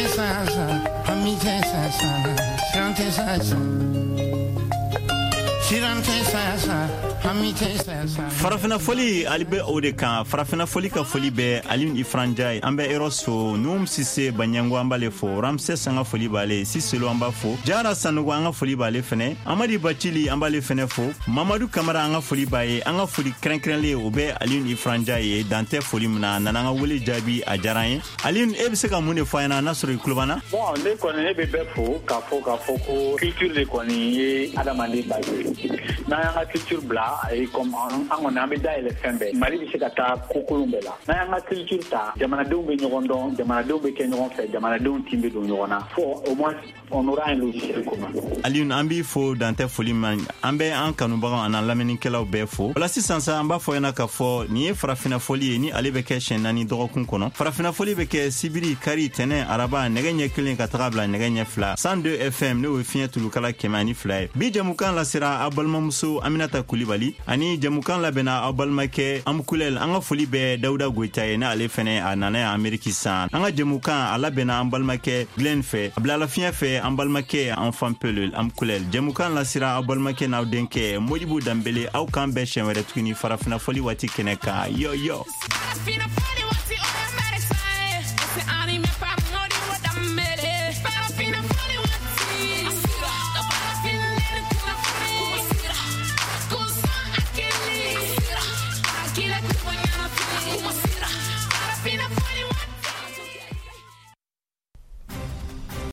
Sasa, farafina foli ali be o de kan farafina foli ka foli be Alioune Ifranjaye an bɛ Eros fo Num Sise Banyango an b'ale fo Ramses an ka foli b'ale Siselo an b'a fo Jara Sanogo an ka foli b'ale fɛnɛ Amadi Batili an b'ale fɛnɛ fo Mamadou Kamara an ka foli b'a ye an ka foli kɛrɛnkɛrɛnlen o bɛ Alioune Ifranjaye ye dan tɛ foli min na a nana an ka wele jaabi a diyara an ye Alioune e bɛ se ka mun de fɔ an ɲɛna n'a sɔrɔ i tulo b'an na. Bon ne kɔni ne bɛ bɛɛ fo k'a fɔ k'a fɔ ko culture de kɔni ye adamaden base n'an y'an ka culture bila et comme an kɔni an bɛ dayɛlɛ fɛn bɛɛ Mali bɛ se ka taa kokolon bɛɛ la n'an y'an ka culture ta jamanadenw bɛ ɲɔgɔn dɔn jamanadenw bɛ kɛ ɲɔgɔn fɛ jamanadenw tin bɛ don ɲɔgɔn na fo au moins on aura un logiciel commun. Alioune an b'i fo dan tɛ foli man an bɛ an kanubagaw an lamɛnnikɛlaw bɛɛ fo wala sisan sa an b'a fɔ ɲɛna k'a fɔ nin ye farafina foli ye ni ale bɛ kɛ siɲɛ naani dɔgɔkun kɔnɔ farafina foli bɛ kɛ sibiri kari tɛnɛ araba nɛgɛ ɲɛ kelen ka taga bila nɛgɛ ɲɛ fila cent deux F M n'o ye fiɲɛ tulukala kɛmɛ ani fila ye bi jamukan lasera aw balimamuso Aminata Kulibali ani jamukan labɛnna aw balimakɛ Amkulɛl an ka foli bɛ Dawuda Goyita ye n'ale fɛnɛ a nana yan Ameriki san an ka jamukan a labɛnna an balimakɛ Glenn fɛ a bilala fiɲɛ fɛ an balimakɛ Enfant Pelul Amkulɛl jamukan lasera aw balimakɛ n'aw denkɛ Modibo Dambele aw kan bɛɛ siɲɛ wɛrɛ tuguni farafina foli waati kɛnɛ kan yo yo.